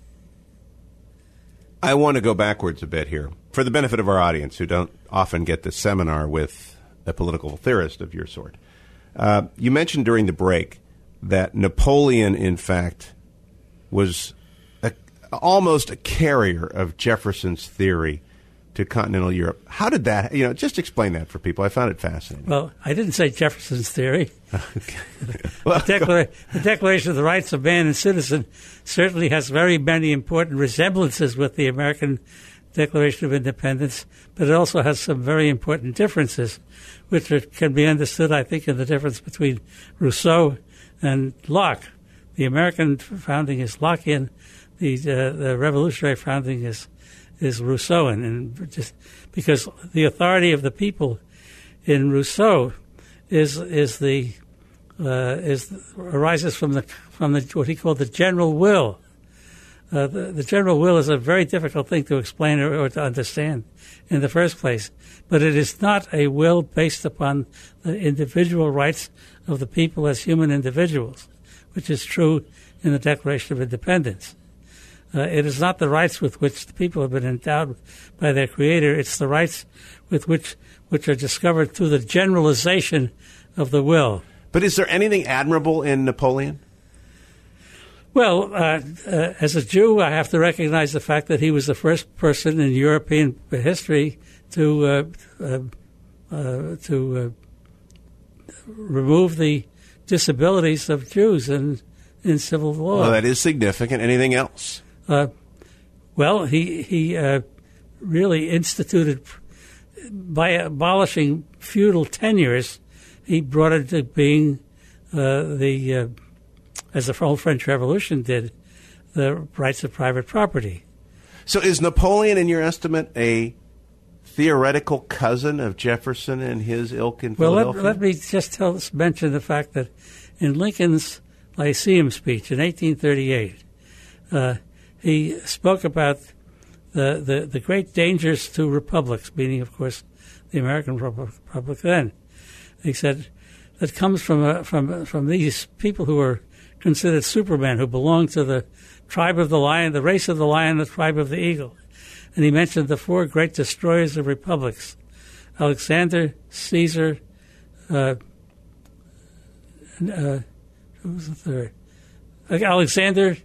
[SPEAKER 1] I want to go backwards a bit here for the benefit of our audience who don't often get this seminar with a political theorist of your sort. You mentioned during the break that Napoleon, in fact, was almost a carrier of Jefferson's theory to continental Europe. How did that, just explain that for people. I found it fascinating.
[SPEAKER 2] Well, I didn't say Jefferson's theory. The Declaration of the Rights of Man and Citizen certainly has very many important resemblances with the American Declaration of Independence, but it also has some very important differences, which can be understood, I think, in the difference between Rousseau and Locke. The American founding is Lockean. The revolutionary founding is Rousseauan, and just because the authority of the people in Rousseau arises from the what he called the general will. The general will is a very difficult thing to explain or to understand in the first place, but it is not a will based upon the individual rights of the people as human individuals, which is true in the Declaration of Independence. It is not the rights with which the people have been endowed by their Creator. It's the rights with which are discovered through the generalization of the will.
[SPEAKER 1] But is there anything admirable in Napoleon?
[SPEAKER 2] Well, as a Jew, I have to recognize the fact that he was the first person in European history to remove the disabilities of Jews in civil law.
[SPEAKER 1] Well, that is significant. Anything else?
[SPEAKER 2] Well, he really instituted, by abolishing feudal tenures, he brought into being as the whole French Revolution did, the rights of private property.
[SPEAKER 1] So is Napoleon, in your estimate, a theoretical cousin of Jefferson and his ilk in Philadelphia?
[SPEAKER 2] Well, let me just mention the fact that in Lincoln's Lyceum speech in 1838, he spoke about the great dangers to republics, meaning, of course, the American Republic then. He said that comes from these people who are considered supermen, who belong to the tribe of the lion, the race of the lion, the tribe of the eagle. And he mentioned the four great destroyers of republics: Alexander, Caesar, who was the third? Alexander,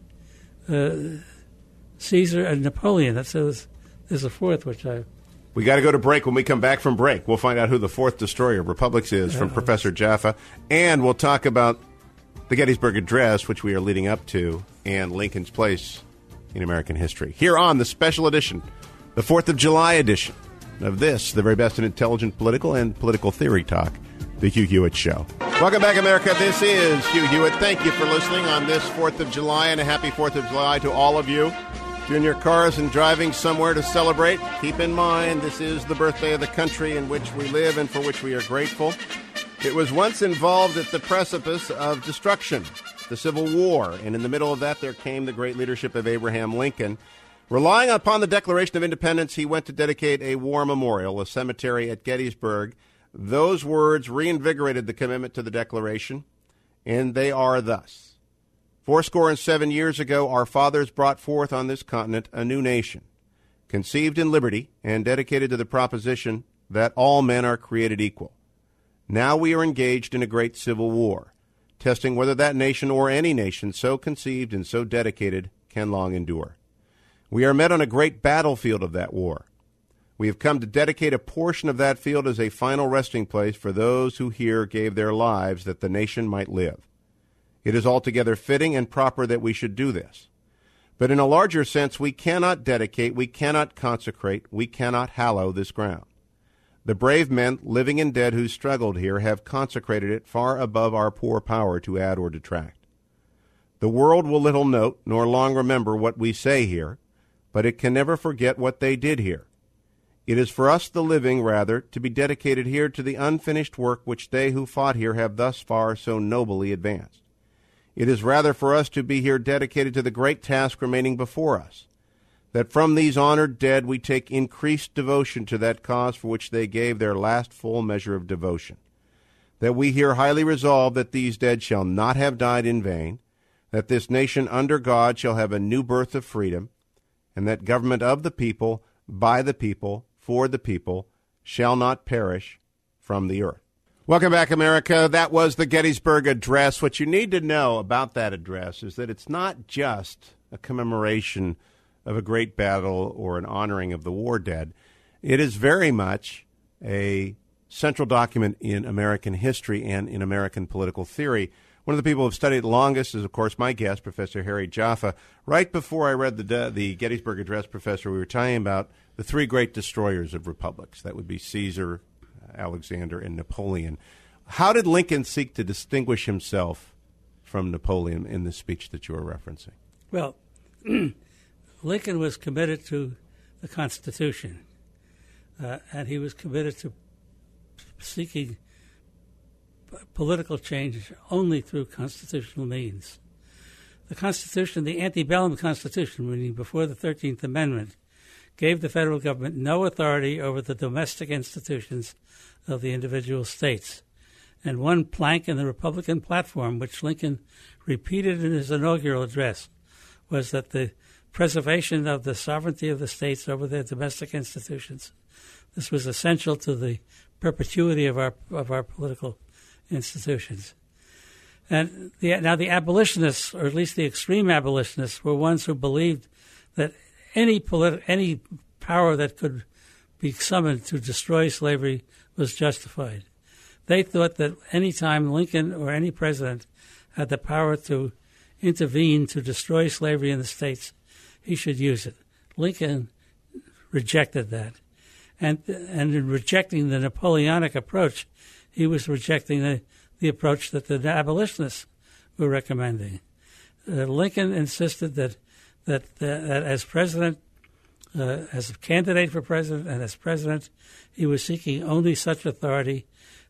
[SPEAKER 2] Caesar, and Napoleon. There's a fourth, which I...
[SPEAKER 1] We got to go to break. When we come back from break, we'll find out who the fourth destroyer of republics is from Professor Jaffa, and we'll talk about the Gettysburg Address, which we are leading up to, and Lincoln's place in American history. Here on the special edition, the 4th of July edition of this, the very best in intelligent political and political theory talk, The Hugh Hewitt Show. Welcome back, America. This is Hugh Hewitt. Thank you for listening on this 4th of July, and a happy 4th of July to all of you. If you're in your cars and driving somewhere to celebrate, keep in mind this is the birthday of the country in which we live and for which we are grateful. It was once involved at the precipice of destruction, the Civil War, and in the middle of that there came the great leadership of Abraham Lincoln. Relying upon the Declaration of Independence, he went to dedicate a war memorial, a cemetery at Gettysburg. Those words reinvigorated the commitment to the Declaration, and they are thus. 77 years ago, our fathers brought forth on this continent a new nation, conceived in liberty and dedicated to the proposition that all men are created equal. Now we are engaged in a great civil war, testing whether that nation or any nation so conceived and so dedicated can long endure. We are met on a great battlefield of that war. We have come to dedicate a portion of that field as a final resting place for those who here gave their lives that the nation might live. It is altogether fitting and proper that we should do this. But in a larger sense, we cannot dedicate, we cannot consecrate, we cannot hallow this ground. The brave men, living and dead, who struggled here have consecrated it far above our poor power to add or detract. The world will little note nor long remember what we say here, but it can never forget what they did here. It is for us, the living, rather, to be dedicated here to the unfinished work which they who fought here have thus far so nobly advanced. It is rather for us to be here dedicated to the great task remaining before us, that from these honored dead we take increased devotion to that cause for which they gave their last full measure of devotion, that we here highly resolve that these dead shall not have died in vain, that this nation under God shall have a new birth of freedom, and that government of the people, by the people, for the people, shall not perish from the earth. Welcome back, America. That was the Gettysburg Address. What you need to know about that address is that it's not just a commemoration of a great battle or an honoring of the war dead. It is very much a central document in American history and in American political theory. One of the people who have studied it longest is, of course, my guest, Professor Harry Jaffa. Right before I read the Gettysburg Address, Professor, we were talking about the three great destroyers of republics. That would be Caesar, Alexander, and Napoleon. How did Lincoln seek to distinguish himself from Napoleon in the speech that you were referencing?
[SPEAKER 2] Well, Lincoln was committed to the Constitution, and he was committed to seeking political change only through constitutional means. The Constitution, the antebellum Constitution, meaning before the 13th Amendment, gave the federal government no authority over the domestic institutions of the individual states. And one plank in the Republican platform, which Lincoln repeated in his inaugural address, was that the preservation of the sovereignty of the states over their domestic institutions. This was essential to the perpetuity of our political institutions. And now the abolitionists, or at least the extreme abolitionists, were ones who believed that any power that could be summoned to destroy slavery was justified. They thought that any time Lincoln or any president had the power to intervene to destroy slavery in the states, he should use it. Lincoln rejected that. And in rejecting the Napoleonic approach, he was rejecting the approach that the abolitionists were recommending. Lincoln insisted that as president, as a candidate for president and as president, he was seeking only such authority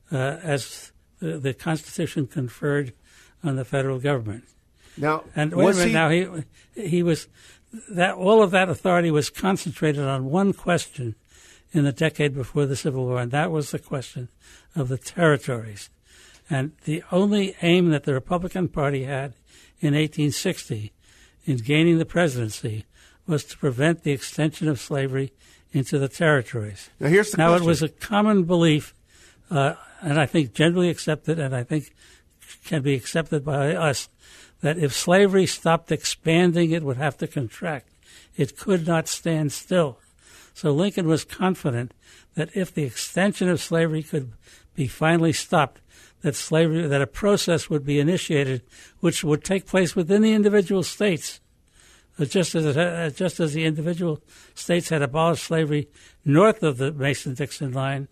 [SPEAKER 2] as the Constitution conferred on the federal government.
[SPEAKER 1] Now,
[SPEAKER 2] and wait a minute, now he was that all of that authority was concentrated on one question in the decade before the Civil War, and that was the question of the territories. And the only aim that the Republican Party had in 1860 in gaining the presidency was to prevent the extension of slavery into the territories.
[SPEAKER 1] Now, here's the question.
[SPEAKER 2] It was a common belief, and I think generally accepted, and I think can be accepted by us, that if slavery stopped expanding, it would have to contract. It could not stand still. So Lincoln was confident that if the extension of slavery could be finally stopped, that a process would be initiated which would take place within the individual states, just as the individual states had abolished slavery north of the Mason-Dixon line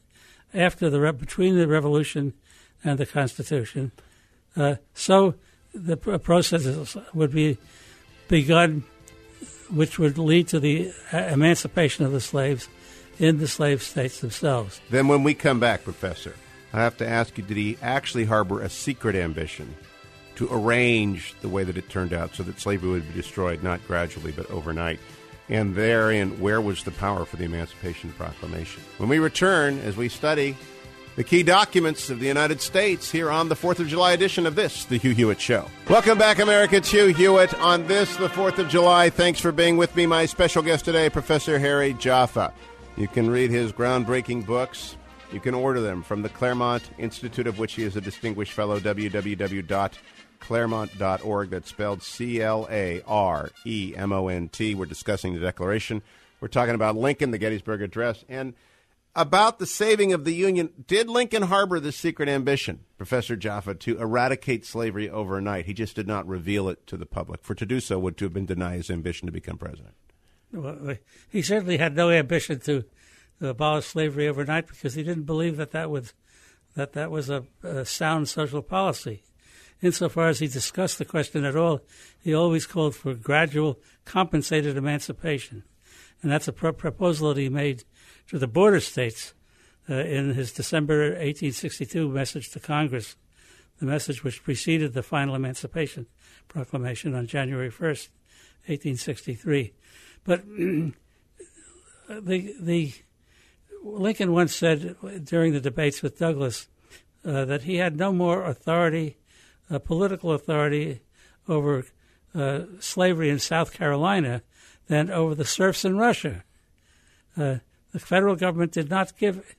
[SPEAKER 2] between the Revolution and the Constitution. So the process would be begun, which would lead to the emancipation of the slaves in the slave states themselves.
[SPEAKER 1] Then when we come back, Professor, I have to ask you, did he actually harbor a secret ambition to arrange the way that it turned out so that slavery would be destroyed, not gradually, but overnight? and therein, where was the power for the Emancipation Proclamation? When we return, as we study the key documents of the United States here on the 4th of July edition of this, The Hugh Hewitt Show. Welcome back, America. It's Hugh Hewitt on this, the 4th of July. Thanks for being with me. My special guest today, Professor Harry Jaffa. You can read his groundbreaking books. You can order them from the Claremont Institute, of which he is a distinguished fellow, www.claremont.org. That's spelled C-L-A-R-E-M-O-N-T. We're discussing the Declaration. We're talking about Lincoln, the Gettysburg Address, and about the saving of the Union. Did Lincoln harbor this secret ambition, Professor Jaffa, to eradicate slavery overnight? He just did not reveal it to the public. For to do so would to have been deny his ambition to become president.
[SPEAKER 2] Well, he certainly had no ambition to abolish slavery overnight because he didn't believe that was a sound social policy. Insofar as he discussed the question at all, he always called for gradual, compensated emancipation. And that's a proposal that he made to the border states in his December 1862 message to Congress, the message which preceded the final Emancipation Proclamation on January 1st, 1863. But the Lincoln once said during the debates with Douglas that he had no more authority, political authority, over slavery in South Carolina than over the serfs in Russia. The federal government did not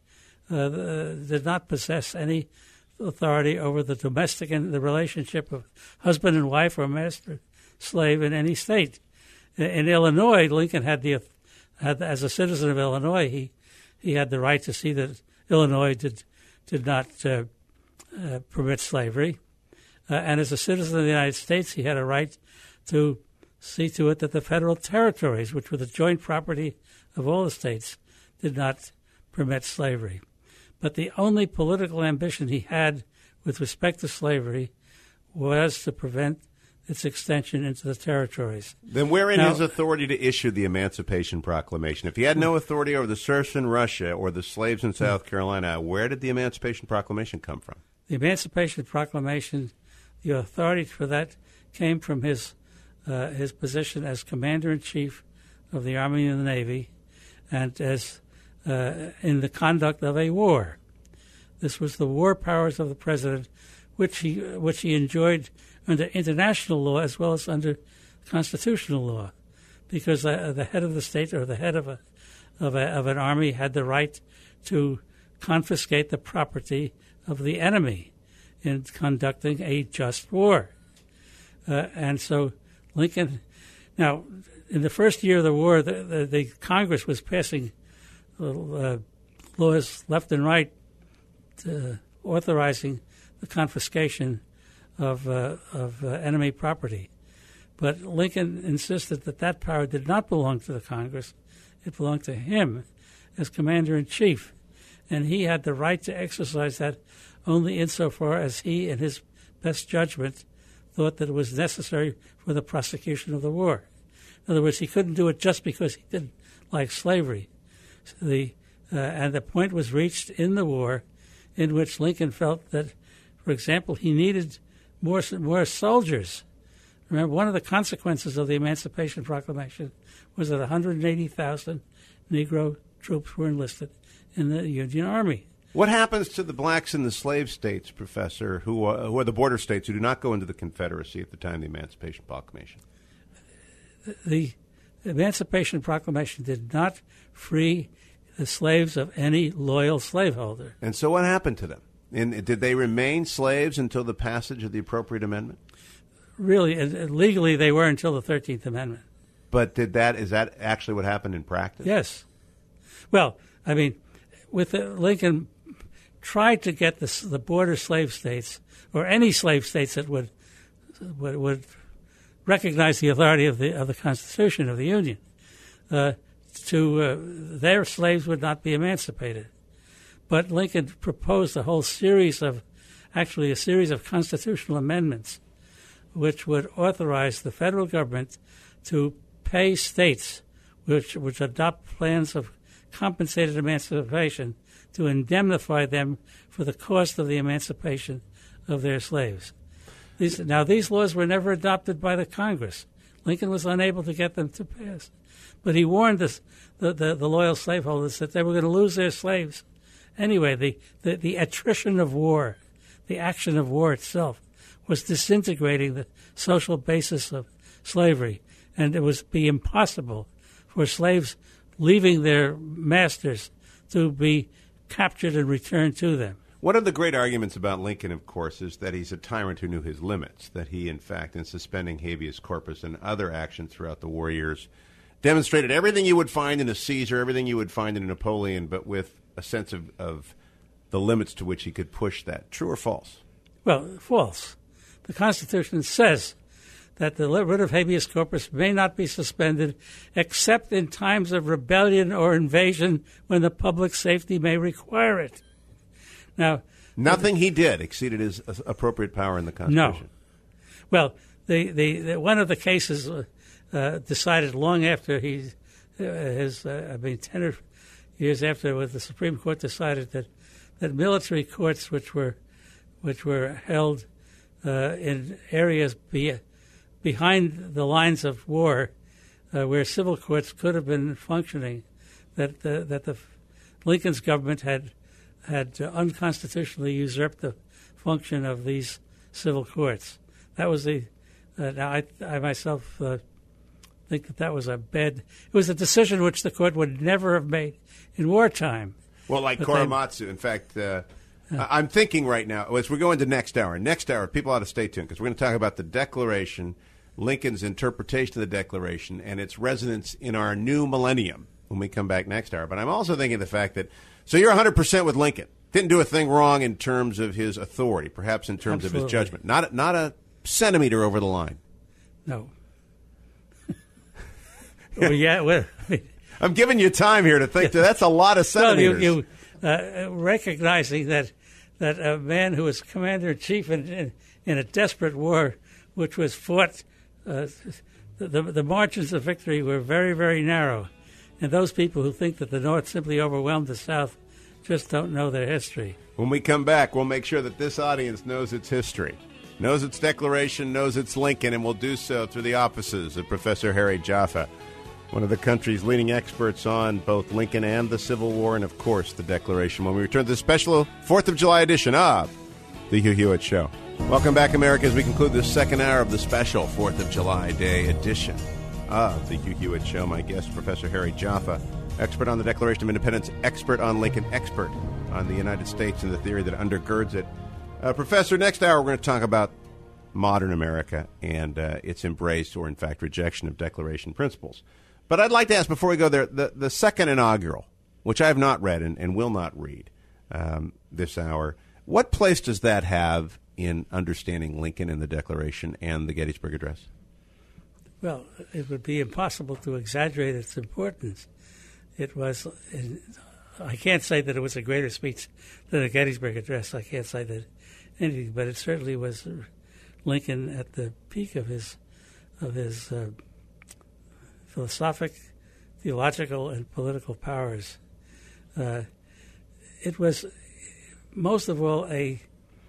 [SPEAKER 2] possess any authority over the domestic and the relationship of husband and wife or master slave in any state. In Illinois, Lincoln had as a citizen of Illinois, he had the right to see that Illinois did not permit slavery, and as a citizen of the United States, he had a right to see to it that the federal territories, which were the joint property of all the states, did not permit slavery. But the only political ambition he had with respect to slavery was to prevent its extension into the territories.
[SPEAKER 1] Then wherein his authority to issue the Emancipation Proclamation? If he had no authority over the serfs in Russia or the slaves in South Carolina, where did the Emancipation Proclamation come from?
[SPEAKER 2] The Emancipation Proclamation, the authority for that came from his position as Commander-in-Chief of the Army and the Navy, and as in the conduct of a war. This was the war powers of the president, which he enjoyed under international law as well as under constitutional law, because the head of the state or the head of an army had the right to confiscate the property of the enemy in conducting a just war. And so Lincoln, now in the first year of the war, the Congress was passing laws left and right authorizing the confiscation of enemy property. But Lincoln insisted that power did not belong to the Congress. It belonged to him as Commander-in-Chief. And he had the right to exercise that only insofar as he, in his best judgment, thought that it was necessary for the prosecution of the war. In other words, he couldn't do it just because he didn't like slavery. And the point was reached in the war in which Lincoln felt that, for example, he needed more soldiers. Remember, one of the consequences of the Emancipation Proclamation was that 180,000 Negro troops were enlisted in the Union Army.
[SPEAKER 1] What happens to the blacks in the slave states, Professor, who are the border states who do not go into the Confederacy at the time of the Emancipation Proclamation?
[SPEAKER 2] The Emancipation Proclamation did not free the slaves of any loyal slaveholder.
[SPEAKER 1] And so what happened to them? And did they remain slaves until the passage of the appropriate amendment?
[SPEAKER 2] Really, legally they were until the 13th Amendment.
[SPEAKER 1] But is that actually what happened in practice?
[SPEAKER 2] Yes. Well, I mean, Lincoln tried to get the border slave states, or any slave states that would recognize the authority of the Constitution of the Union, their slaves would not be emancipated. But Lincoln proposed a series of constitutional amendments which would authorize the federal government to pay states which adopt plans of compensated emancipation to indemnify them for the cost of the emancipation of their slaves. These laws were never adopted by the Congress. Lincoln was unable to get them to pass. But he warned the loyal slaveholders that they were going to lose their slaves. Anyway, the attrition of war, the action of war itself, was disintegrating the social basis of slavery, and it would be impossible for slaves leaving their masters to be captured and returned to them.
[SPEAKER 1] One of the great arguments about Lincoln, of course, is that he's a tyrant who knew his limits, that he, in fact, in suspending habeas corpus and other actions throughout the war years, demonstrated everything you would find in a Caesar, everything you would find in a Napoleon, but with a sense of the limits to which he could push that. True or false?
[SPEAKER 2] Well, false. The Constitution says that the writ of habeas corpus may not be suspended except in times of rebellion or invasion when the public safety may require it. Now,
[SPEAKER 1] nothing he did exceeded his appropriate power in the Constitution.
[SPEAKER 2] No. Well, the one of the cases decided long after 10 years after, the Supreme Court decided that military courts, which were held in areas behind the lines of war, where civil courts could have been functioning, that the Lincoln's government had unconstitutionally usurped the function of these civil courts. That was now I myself think that was a bad. It was a decision which the court would never have made in wartime.
[SPEAKER 1] Well, like Korematsu. In fact, I'm thinking right now, as we go into next hour, people ought to stay tuned because we're going to talk about the Declaration, Lincoln's interpretation of the Declaration, and its resonance in our new millennium when we come back next hour. But I'm also thinking of the fact that, so you're 100% with Lincoln. Didn't do a thing wrong in terms of his authority, perhaps in terms
[SPEAKER 2] Absolutely.
[SPEAKER 1] of his judgment. Not a centimeter over the line.
[SPEAKER 2] No. Well, yeah,
[SPEAKER 1] I'm giving you time here to think. That's a lot of centimeters.
[SPEAKER 2] Well, you recognizing that a man who was commander-in-chief in a desperate war, which was fought, the margins of victory were very, very narrow. And those people who think that the North simply overwhelmed the South just don't know their history.
[SPEAKER 1] When we come back, we'll make sure that this audience knows its history, knows its Declaration, knows its Lincoln, and will do so through the offices of Professor Harry Jaffa, one of the country's leading experts on both Lincoln and the Civil War, and, of course, the Declaration, when we return to the special 4th of July edition of The Hugh Hewitt Show. Welcome back, America, as we conclude the second hour of the special 4th of July Day edition of The Hugh Hewitt Show. My guest, Professor Harry Jaffa, expert on the Declaration of Independence, expert on Lincoln, expert on the United States and the theory that undergirds it. Professor, next hour we're going to talk about modern America and its embrace or, in fact, rejection of Declaration principles. But I'd like to ask, before we go there, the second inaugural, which I have not read and will not read this hour, what place does that have in understanding Lincoln and the Declaration and the Gettysburg Address?
[SPEAKER 2] Well, it would be impossible to exaggerate its importance. It was, I can't say that it was a greater speech than the Gettysburg Address. I can't say that anything, but it certainly was Lincoln at the peak of his philosophic, theological, and political powers. It was most of all a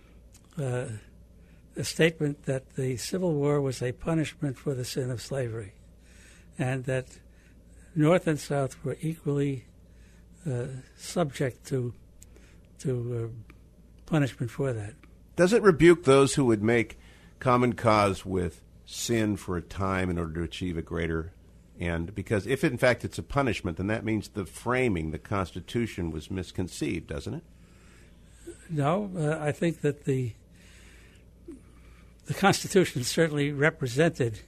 [SPEAKER 2] statement that the Civil War was a punishment for the sin of slavery, and that North and South were equally subject to punishment for that.
[SPEAKER 1] Does it rebuke those who would make common cause with sin for a time in order to achieve a greater end? Because if, in fact, it's a punishment, then that means the framing, the Constitution, was misconceived, doesn't it?
[SPEAKER 2] No, I think that the Constitution certainly represented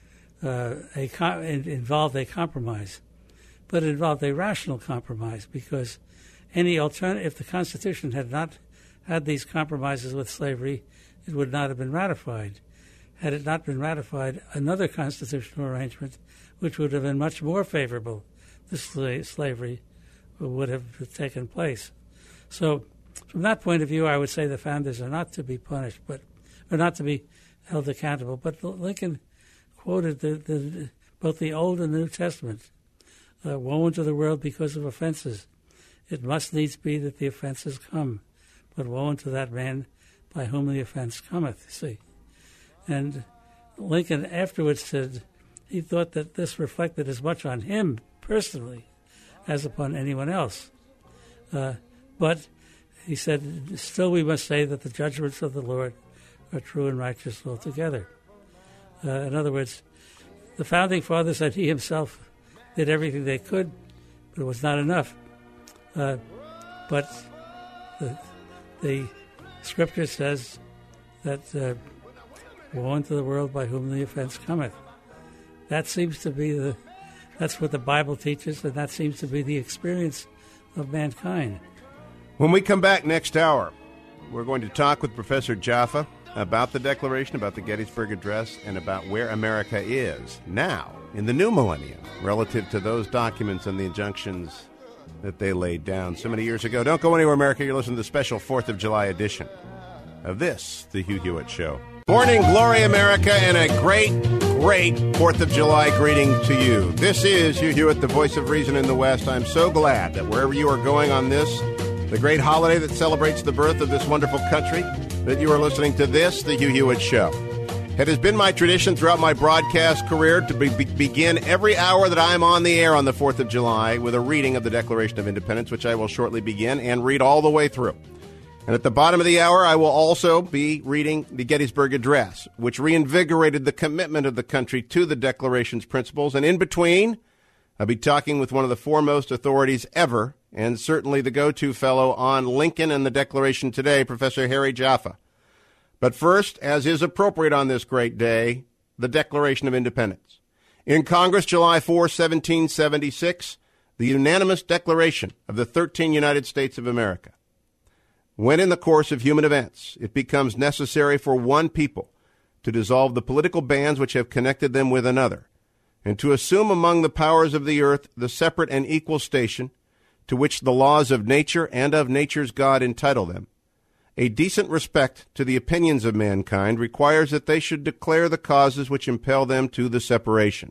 [SPEAKER 2] involved a compromise, but it involved a rational compromise, because any alternative, if the Constitution had not had these compromises with slavery, it would not have been ratified. Had it not been ratified, another constitutional arrangement, which would have been much more favorable to slavery, would have taken place. So, from that point of view, I would say the founders are not to be punished, or not to be held accountable. But Lincoln quoted both the Old and New Testament. Woe unto the world because of offenses. It must needs be that the offenses come, but woe unto that man by whom the offense cometh, see. And Lincoln afterwards said, he thought that this reflected as much on him personally as upon anyone else. But he said, still we must say that the judgments of the Lord are true and righteous altogether. In other words, the Founding Fathers said he himself did everything they could, but it was not enough. But the Scripture says that woe unto the world by whom the offense cometh. That seems to be that's what the Bible teaches, and that seems to be the experience of mankind.
[SPEAKER 1] When we come back next hour, we're going to talk with Professor Jaffa about the Declaration, about the Gettysburg Address, and about where America is now in the new millennium relative to those documents and the injunctions that they laid down so many years ago. Don't go anywhere, America. You're listening to the special 4th of July edition of this, The Hugh Hewitt Show. Morning glory, America, and a great 4th of July greeting to you. This is Hugh Hewitt, the voice of reason in the West. I'm so glad that wherever you are going on this, the great holiday that celebrates the birth of this wonderful country, that you are listening to this, The Hugh Hewitt Show. It has been my tradition throughout my broadcast career to begin every hour that I'm on the air on the 4th of July with a reading of the Declaration of Independence, which I will shortly begin and read all the way through. And at the bottom of the hour, I will also be reading the Gettysburg Address, which reinvigorated the commitment of the country to the Declaration's principles. And in between, I'll be talking with one of the foremost authorities ever, and certainly the go-to fellow on Lincoln and the Declaration today, Professor Harry Jaffa. But first, as is appropriate on this great day, the Declaration of Independence. In Congress, July 4, 1776, the unanimous declaration of the 13 United States of America. When in the course of human events it becomes necessary for one people to dissolve the political bands which have connected them with another, and to assume among the powers of the earth the separate and equal station to which the laws of nature and of nature's God entitle them, a decent respect to the opinions of mankind requires that they should declare the causes which impel them to the separation.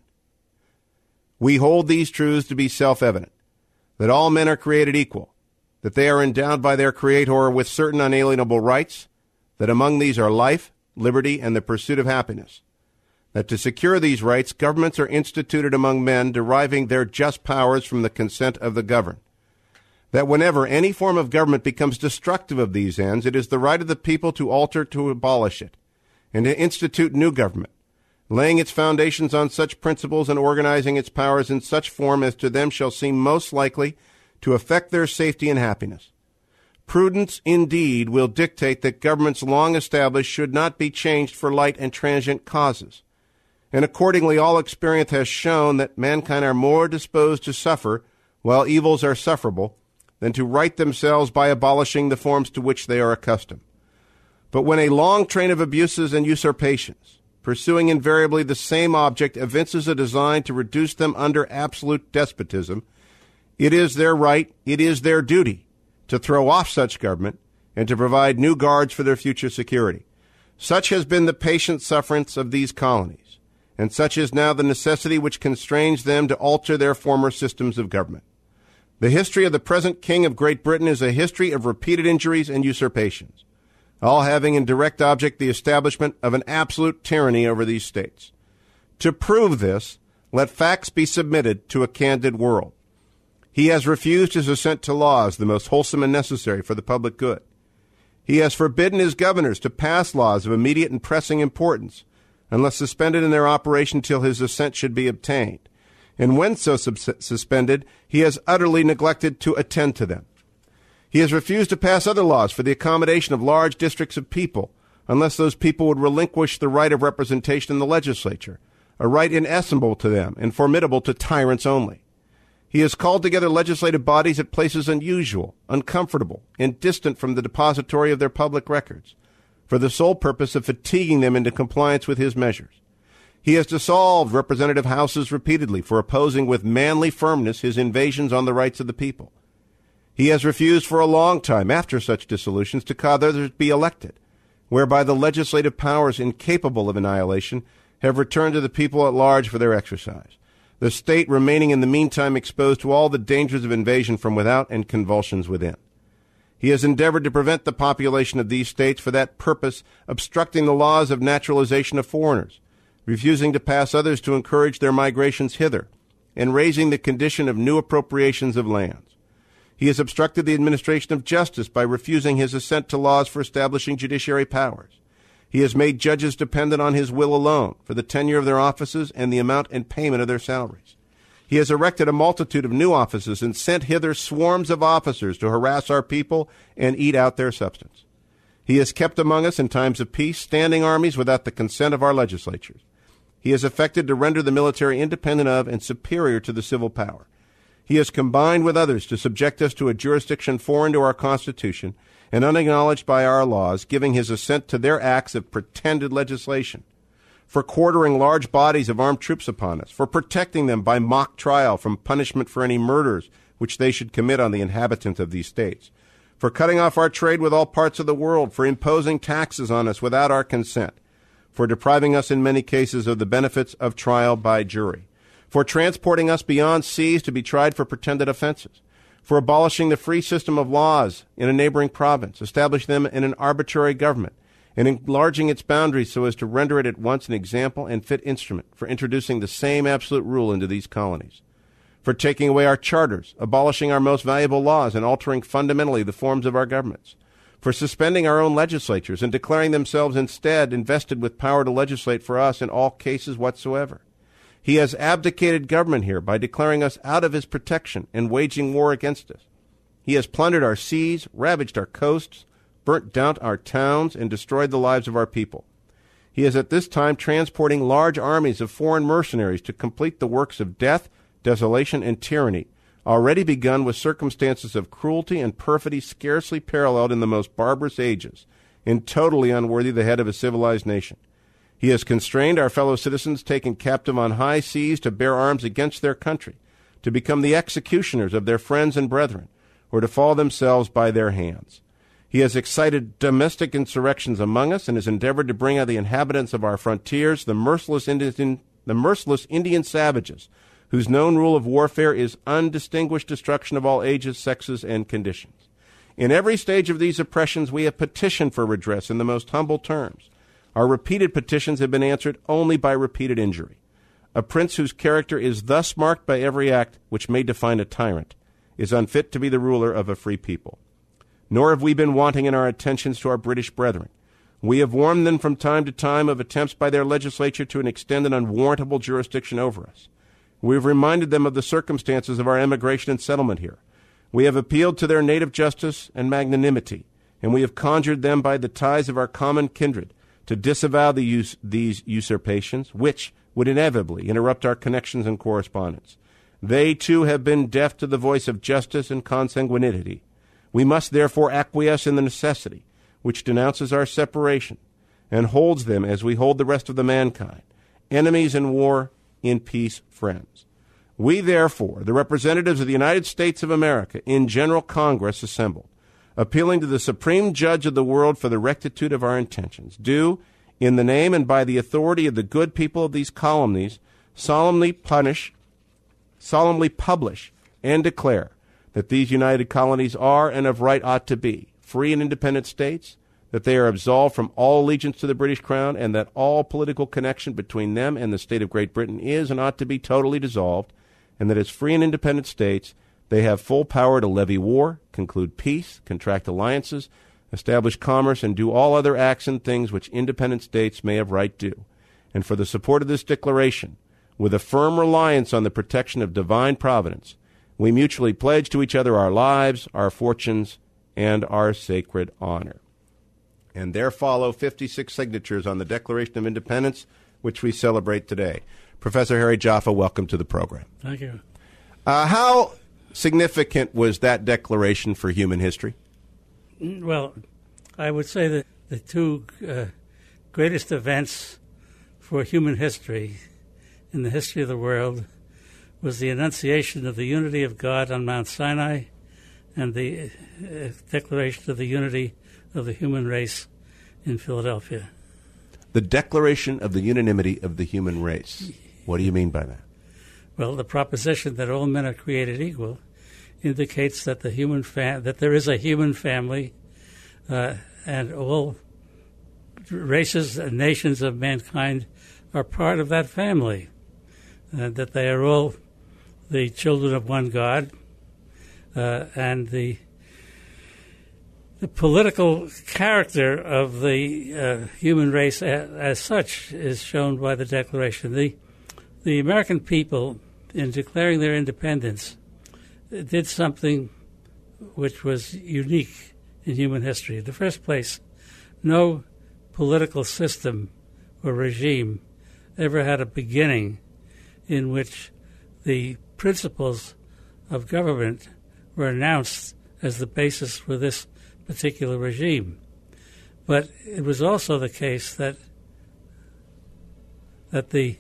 [SPEAKER 1] We hold these truths to be self-evident, that all men are created equal, that they are endowed by their Creator with certain unalienable rights, that among these are life, liberty, and the pursuit of happiness, that to secure these rights, governments are instituted among men deriving their just powers from the consent of the governed, that whenever any form of government becomes destructive of these ends, it is the right of the people to alter, to abolish it, and to institute new government, laying its foundations on such principles and organizing its powers in such form as to them shall seem most likely to affect their safety and happiness. Prudence, indeed, will dictate that governments long established should not be changed for light and transient causes, and accordingly all experience has shown that mankind are more disposed to suffer while evils are sufferable than to right themselves by abolishing the forms to which they are accustomed. But when a long train of abuses and usurpations, pursuing invariably the same object, evinces a design to reduce them under absolute despotism, it is their right, it is their duty, to throw off such government and to provide new guards for their future security. Such has been the patient sufferance of these colonies, and such is now the necessity which constrains them to alter their former systems of government. The history of the present King of Great Britain is a history of repeated injuries and usurpations, all having in direct object the establishment of an absolute tyranny over these states. To prove this, let facts be submitted to a candid world. He has refused his assent to laws, the most wholesome and necessary for the public good. He has forbidden his governors to pass laws of immediate and pressing importance, unless suspended in their operation till his assent should be obtained. And when so suspended, he has utterly neglected to attend to them. He has refused to pass other laws for the accommodation of large districts of people, unless those people would relinquish the right of representation in the legislature, a right inestimable to them and formidable to tyrants only. He has called together legislative bodies at places unusual, uncomfortable, and distant from the depository of their public records, for the sole purpose of fatiguing them into compliance with his measures. He has dissolved representative houses repeatedly for opposing with manly firmness his invasions on the rights of the people. He has refused for a long time after such dissolutions to cause others be elected, whereby the legislative powers incapable of annihilation have returned to the people at large for their exercise, the state remaining in the meantime exposed to all the dangers of invasion from without and convulsions within. He has endeavored to prevent the population of these states for that purpose, obstructing the laws of naturalization of foreigners, refusing to pass others to encourage their migrations hither, and raising the condition of new appropriations of lands. He has obstructed the administration of justice by refusing his assent to laws for establishing judiciary powers. He has made judges dependent on his will alone for the tenure of their offices and the amount and payment of their salaries. He has erected a multitude of new offices and sent hither swarms of officers to harass our people and eat out their substance. He has kept among us in times of peace standing armies without the consent of our legislatures. He has effected to render the military independent of and superior to the civil power. He has combined with others to subject us to a jurisdiction foreign to our Constitution and unacknowledged by our laws, giving his assent to their acts of pretended legislation, for quartering large bodies of armed troops upon us, for protecting them by mock trial from punishment for any murders which they should commit on the inhabitants of these states, for cutting off our trade with all parts of the world, for imposing taxes on us without our consent, for depriving us in many cases of the benefits of trial by jury, for transporting us beyond seas to be tried for pretended offenses, for abolishing the free system of laws in a neighboring province, establishing them in an arbitrary government, and enlarging its boundaries so as to render it at once an example and fit instrument for introducing the same absolute rule into these colonies, for taking away our charters, abolishing our most valuable laws, and altering fundamentally the forms of our governments, for suspending our own legislatures and declaring themselves instead invested with power to legislate for us in all cases whatsoever. He has abdicated government here by declaring us out of his protection and waging war against us. He has plundered our seas, ravaged our coasts, burnt down our towns, and destroyed the lives of our people. He is at this time transporting large armies of foreign mercenaries to complete the works of death, desolation, and tyranny, already begun with circumstances of cruelty and perfidy scarcely paralleled in the most barbarous ages, and totally unworthy the head of a civilized nation. He has constrained our fellow citizens taken captive on high seas to bear arms against their country, to become the executioners of their friends and brethren, or to fall themselves by their hands. He has excited domestic insurrections among us and has endeavored to bring out the inhabitants of our frontiers, the merciless Indian savages, whose known rule of warfare is undistinguished destruction of all ages, sexes, and conditions. In every stage of these oppressions, we have petitioned for redress in the most humble terms. Our repeated petitions have been answered only by repeated injury. A prince whose character is thus marked by every act which may define a tyrant is unfit to be the ruler of a free people. Nor have we been wanting in our attentions to our British brethren. We have warned them from time to time of attempts by their legislature to extend an unwarrantable jurisdiction over us. We have reminded them of the circumstances of our emigration and settlement here. We have appealed to their native justice and magnanimity, and we have conjured them by the ties of our common kindred to disavow these usurpations, which would inevitably interrupt our connections and correspondence. They, too, have been deaf to the voice of justice and consanguinity. We must therefore acquiesce in the necessity which denounces our separation and holds them, as we hold the rest of the mankind, enemies in war, in peace, friends. We, therefore, the representatives of the United States of America in General Congress assembled, appealing to the Supreme Judge of the world for the rectitude of our intentions, do, in the name and by the authority of the good people of these colonies, solemnly publish and declare that these united colonies are and of right ought to be free and independent states, that they are absolved from all allegiance to the British Crown, and that all political connection between them and the state of Great Britain is and ought to be totally dissolved, and that as free and independent states they have full power to levy war, conclude peace, contract alliances, establish commerce, and do all other acts and things which independent states may have right do. And for the support of this declaration, with a firm reliance on the protection of divine providence, we mutually pledge to each other our lives, our fortunes, and our sacred honor. And there follow 56 signatures on the Declaration of Independence, which we celebrate today. Professor Harry Jaffa, welcome to the program.
[SPEAKER 2] Thank you.
[SPEAKER 1] How significant was that declaration for human history?
[SPEAKER 2] Well, I would say that the two greatest events for human history in the history of the world was the enunciation of the unity of God on Mount Sinai and the declaration of the unity of the human race in Philadelphia.
[SPEAKER 1] The Declaration of the Unanimity of the Human Race. What do you mean by that?
[SPEAKER 2] Well, the proposition that all men are created equal indicates that that there is a human family, and all races and nations of mankind are part of that family, that they are all the children of one God, and the political character of the human race as such is shown by the Declaration. The American people, in declaring their independence, did something which was unique in human history. In the first place, no political system or regime ever had a beginning in which the principles of government were announced as the basis for this particular regime. But it was also the case that the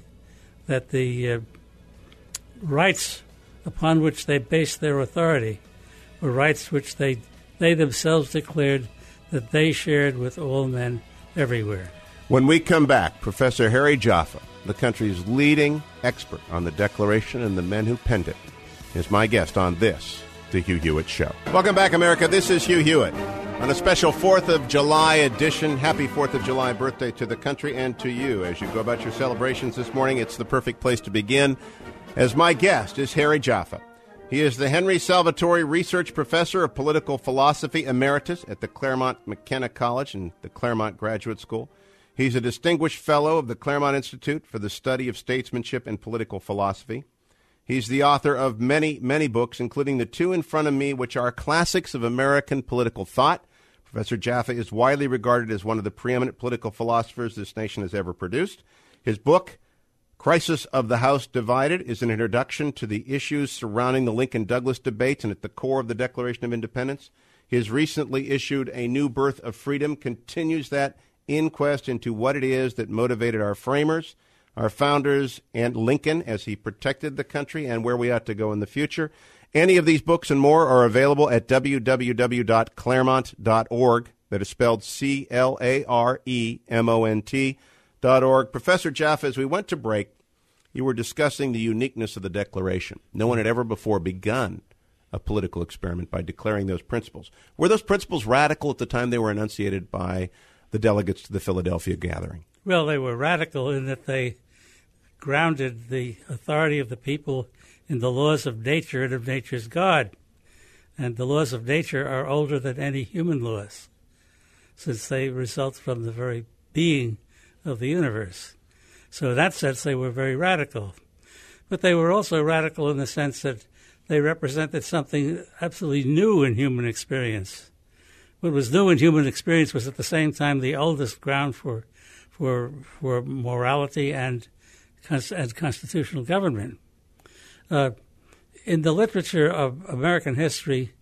[SPEAKER 2] rights upon which they based their authority were rights which they themselves declared that they shared with all men everywhere.
[SPEAKER 1] When we come back, Professor Harry Jaffa, the country's leading expert on the Declaration and the men who penned it, is my guest on this, The Hugh Hewitt Show. Welcome back, America. This is Hugh Hewitt. On a special 4th of July edition, happy 4th of July birthday to the country and to you. As you go about your celebrations this morning, it's the perfect place to begin, as my guest is Harry Jaffa. He is the Henry Salvatori Research Professor of Political Philosophy Emeritus at the Claremont McKenna College and the Claremont Graduate School. He's a distinguished fellow of the Claremont Institute for the Study of Statesmanship and Political Philosophy. He's the author of many, many books, including the two in front of me, which are classics of American political thought. Professor Jaffa is widely regarded as one of the preeminent political philosophers this nation has ever produced. His book, Crisis of the House Divided, is an introduction to the issues surrounding the Lincoln-Douglas debates and at the core of the Declaration of Independence. His recently issued A New Birth of Freedom continues that inquest into what it is that motivated our framers, our founders, and Lincoln as he protected the country and where we ought to go in the future. Any of these books and more are available at www.claremont.org. That is spelled CLAREMONT.org. Professor Jaffa, as we went to break, you were discussing the uniqueness of the Declaration. No one had ever before begun a political experiment by declaring those principles. Were those principles radical at the time they were enunciated by the delegates to the Philadelphia gathering?
[SPEAKER 2] Well, they were radical in that they grounded the authority of the people in the laws of nature and of nature's God. And the laws of nature are older than any human laws, since they result from the very being of the universe. So in that sense, they were very radical. But they were also radical in the sense that they represented something absolutely new in human experience. What was new in human experience was at the same time the oldest ground for morality and constitutional government. In the literature of American history,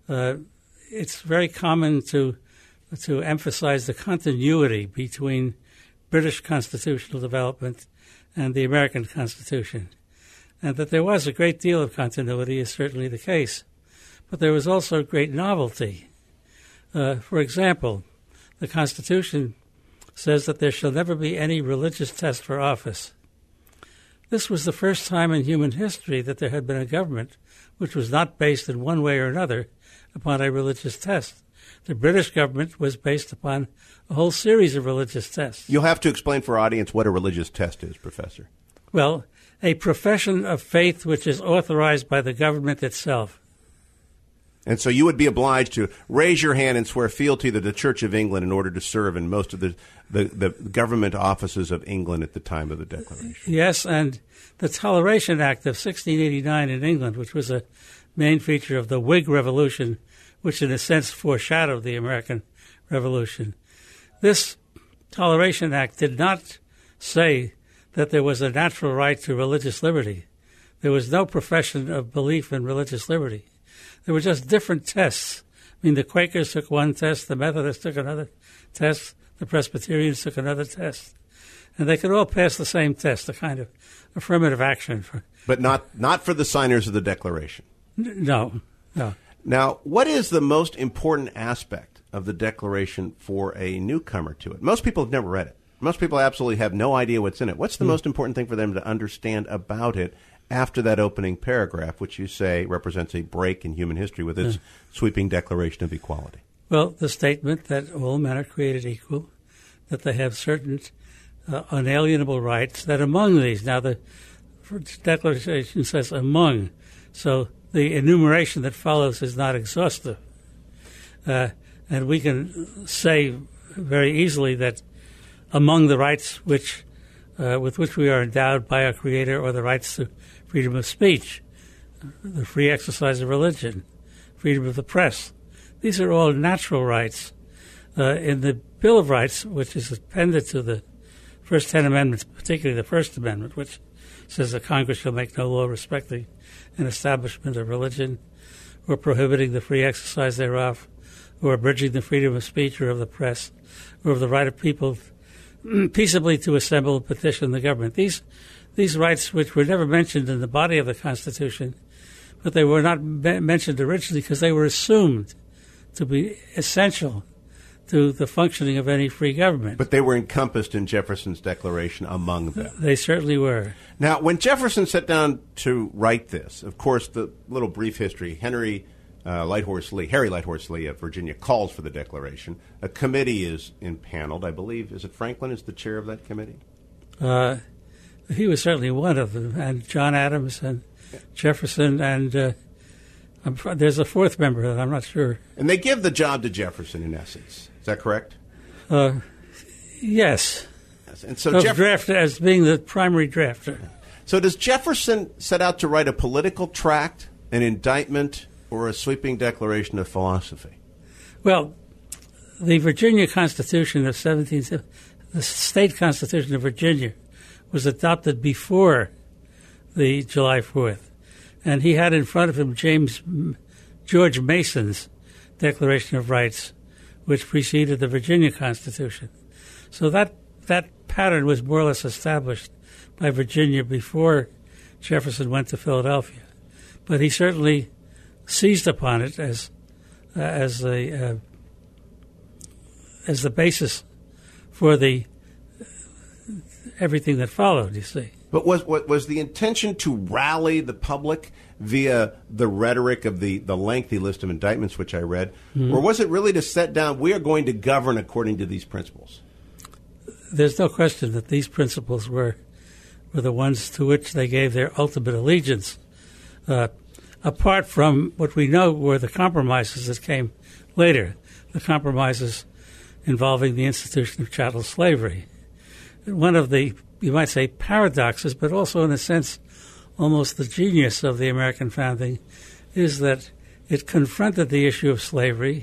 [SPEAKER 2] it's very common to emphasize the continuity between British constitutional development and the American Constitution. And that there was a great deal of continuity is certainly the case. But there was also great novelty. For example, the Constitution says that there shall never be any religious test for office. This was the first time in human history that there had been a government which was not based in one way or another upon a religious test. The British government was based upon a whole series of religious tests.
[SPEAKER 1] You'll have to explain for our audience what a religious test is, Professor.
[SPEAKER 2] Well, a profession of faith which is authorized by the government itself.
[SPEAKER 1] And so you would be obliged to raise your hand and swear fealty to the Church of England in order to serve in most of the government offices of England at the time of the Declaration.
[SPEAKER 2] Yes, and the Toleration Act of 1689 in England, which was a main feature of the Whig Revolution, which in a sense foreshadowed the American Revolution. This Toleration Act did not say that there was a natural right to religious liberty. There was no profession of belief in religious liberty. There were just different tests. I mean, the Quakers took one test, the Methodists took another test, the Presbyterians took another test. And they could all pass the same test, a kind of affirmative action.
[SPEAKER 1] But not for the signers of the Declaration.
[SPEAKER 2] No.
[SPEAKER 1] Now, what is the most important aspect of the Declaration for a newcomer to it? Most people have never read it. Most people absolutely have no idea what's in it. What's the most important thing for them to understand about it after that opening paragraph, which you say represents a break in human history with its sweeping Declaration of Equality?
[SPEAKER 2] Well, the statement that all men are created equal, that they have certain unalienable rights, that among these, now the Declaration says among, so the enumeration that follows is not exhaustive. And we can say very easily that among the rights with which we are endowed by our Creator are the rights to freedom of speech, the free exercise of religion, freedom of the press. These are all natural rights. In the Bill of Rights, which is appended to the first 10 amendments, particularly the First Amendment, which says that Congress shall make no law respecting an establishment of religion or prohibiting the free exercise thereof or abridging the freedom of speech or of the press or of the right of people peaceably to assemble and petition the government. These rights, which were never mentioned in the body of the Constitution, but they were not mentioned originally because they were assumed to be essential to the functioning of any free government.
[SPEAKER 1] But they were encompassed in Jefferson's Declaration among them.
[SPEAKER 2] They certainly were.
[SPEAKER 1] Now, when Jefferson sat down to write this, of course, the little brief history, Harry Lighthorse Lee of Virginia calls for the Declaration. A committee is impaneled, I believe. Is it Franklin is the chair of that committee?
[SPEAKER 2] He was certainly one of them, and John Adams and Jefferson, and there's a fourth member that I'm not sure.
[SPEAKER 1] And they give the job to Jefferson, in essence. Is that correct?
[SPEAKER 2] Yes.
[SPEAKER 1] And so
[SPEAKER 2] as being the primary drafter.
[SPEAKER 1] So does Jefferson set out to write a political tract, an indictment, or a sweeping declaration of philosophy?
[SPEAKER 2] Well, the Virginia Constitution of the state constitution of Virginia was adopted before the July 4th. And he had in front of him George Mason's Declaration of Rights, which preceded the Virginia Constitution. So that pattern was more or less established by Virginia before Jefferson went to Philadelphia. But he certainly seized upon it as the basis for everything that followed, you see.
[SPEAKER 1] But was the intention to rally the public via the rhetoric of the lengthy list of indictments which I read, or was it really to set down, we are going to govern according to these principles?
[SPEAKER 2] There's no question that these principles were the ones to which they gave their ultimate allegiance, apart from what we know were the compromises that came later, the compromises involving the institution of chattel slavery. One of the, you might say, paradoxes, but also in a sense almost the genius of the American founding, is that it confronted the issue of slavery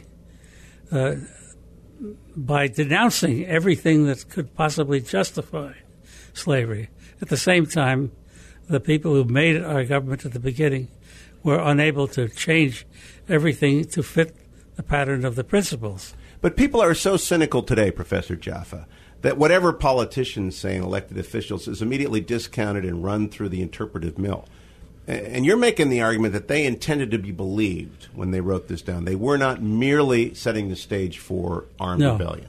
[SPEAKER 2] by denouncing everything that could possibly justify slavery. At the same time, the people who made our government at the beginning were unable to change everything to fit the pattern of the principles.
[SPEAKER 1] But people are so cynical today, Professor Jaffa, that whatever politicians say and elected officials is immediately discounted and run through the interpretive mill. And you're making the argument that they intended to be believed when they wrote this down. They were not merely setting the stage for armed rebellion.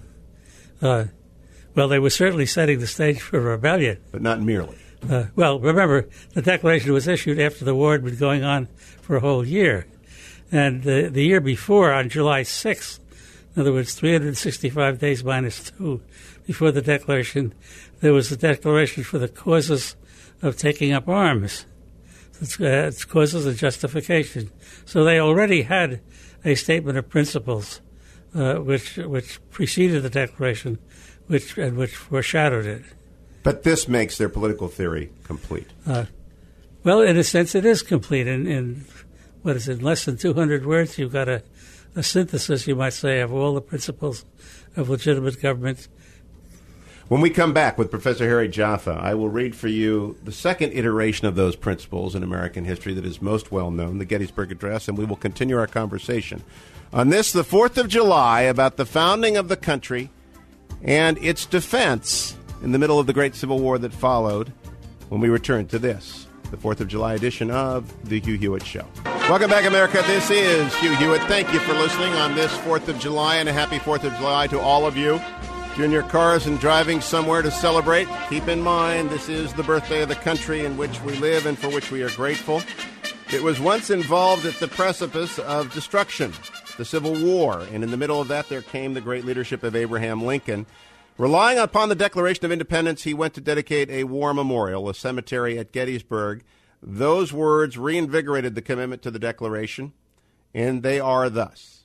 [SPEAKER 2] Well, they were certainly setting the stage for rebellion.
[SPEAKER 1] But not merely.
[SPEAKER 2] Well, remember, the Declaration was issued after the war had been going on for a whole year. And the year before, on July 6th, in other words, 365 days minus 2 before the Declaration, there was a declaration for the causes of taking up arms. It's causes and justification. So they already had a statement of principles which preceded the Declaration, which foreshadowed it.
[SPEAKER 1] But this makes their political theory complete.
[SPEAKER 2] Well, in a sense, it is complete. In less than 200 words, you've got a synthesis, you might say, of all the principles of legitimate government.
[SPEAKER 1] When we come back with Professor Harry Jaffa, I will read for you the second iteration of those principles in American history that is most well known, the Gettysburg Address, and we will continue our conversation on this, the 4th of July, about the founding of the country and its defense in the middle of the great Civil War that followed, when we return to this, the 4th of July edition of The Hugh Hewitt Show. Welcome back, America. This is Hugh Hewitt. Thank you for listening on this 4th of July, and a happy 4th of July to all of you. If you're in your cars and driving somewhere to celebrate, keep in mind this is the birthday of the country in which we live and for which we are grateful. It was once involved at the precipice of destruction, the Civil War, and in the middle of that there came the great leadership of Abraham Lincoln. Relying upon the Declaration of Independence, he went to dedicate a war memorial, a cemetery at Gettysburg. Those words reinvigorated the commitment to the Declaration, and they are thus.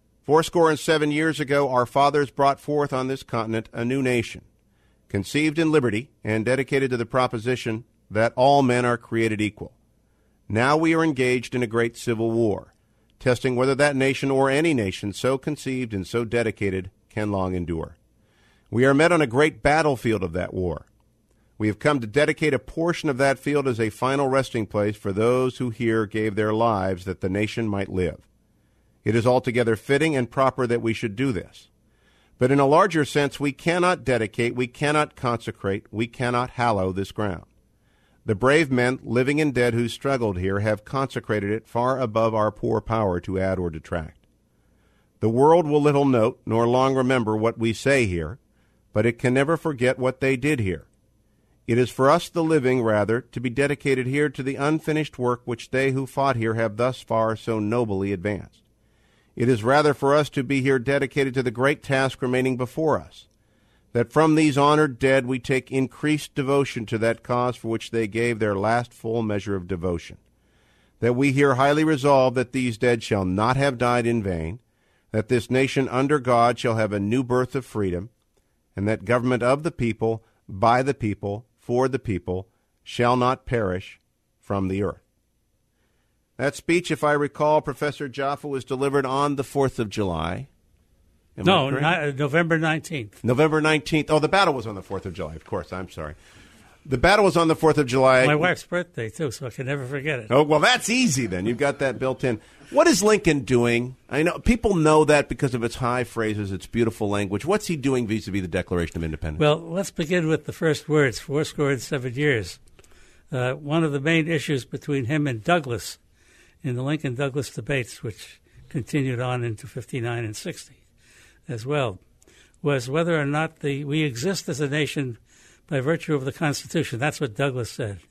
[SPEAKER 1] 77 years ago, our fathers brought forth on this continent a new nation, conceived in liberty and dedicated to the proposition that all men are created equal. Now we are engaged in a great civil war, testing whether that nation or any nation so conceived and so dedicated can long endure. We are met on a great battlefield of that war. We have come to dedicate a portion of that field as a final resting place for those who here gave their lives that the nation might live. It is altogether fitting and proper that we should do this. But in a larger sense, we cannot dedicate, we cannot consecrate, we cannot hallow this ground. The brave men, living and dead, who struggled here have consecrated it far above our poor power to add or detract. The world will little note nor long remember what we say here, but it can never forget what they did here. It is for us, the living, rather, to be dedicated here to the unfinished work which they who fought here have thus far so nobly advanced. It is rather for us to be here dedicated to the great task remaining before us, that from these honored dead we take increased devotion to that cause for which they gave their last full measure of devotion, that we here highly resolve that these dead shall not have died in vain, that this nation under God shall have a new birth of freedom, and that government of the people, by the people, for the people, shall not perish from the earth. That speech, if I recall, Professor Jaffa, was delivered on the 4th of July.
[SPEAKER 2] November 19th.
[SPEAKER 1] November 19th. Oh, the battle was on the 4th of July, of course. I'm sorry. The battle was on the 4th of July.
[SPEAKER 2] My wife's birthday, too, so I can never forget it.
[SPEAKER 1] Oh, well, that's easy then. You've got that built in. What is Lincoln doing? I know people know that because of its high phrases, its beautiful language. What's he doing vis-a-vis the Declaration of Independence?
[SPEAKER 2] Well, let's begin with the first words, 77 years. One of the main issues between him and Douglas in the Lincoln-Douglas debates, which continued on into 59 and 60 as well, was whether or not we exist as a nation by virtue of the Constitution. That's what Douglas said.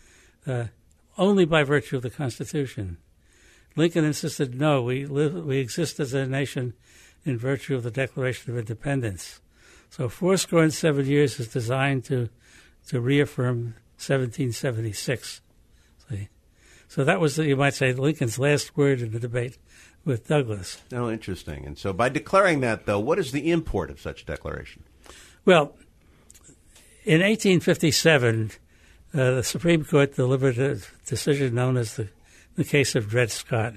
[SPEAKER 2] Only by virtue of the Constitution. Lincoln insisted, no, we exist as a nation in virtue of the Declaration of Independence. So 77 years is designed to reaffirm 1776. See? So that was, you might say, Lincoln's last word in the debate with Douglas.
[SPEAKER 1] Oh, interesting. And so by declaring that, though, what is the import of such a declaration?
[SPEAKER 2] Well, in 1857, the Supreme Court delivered a decision known as the case of Dred Scott.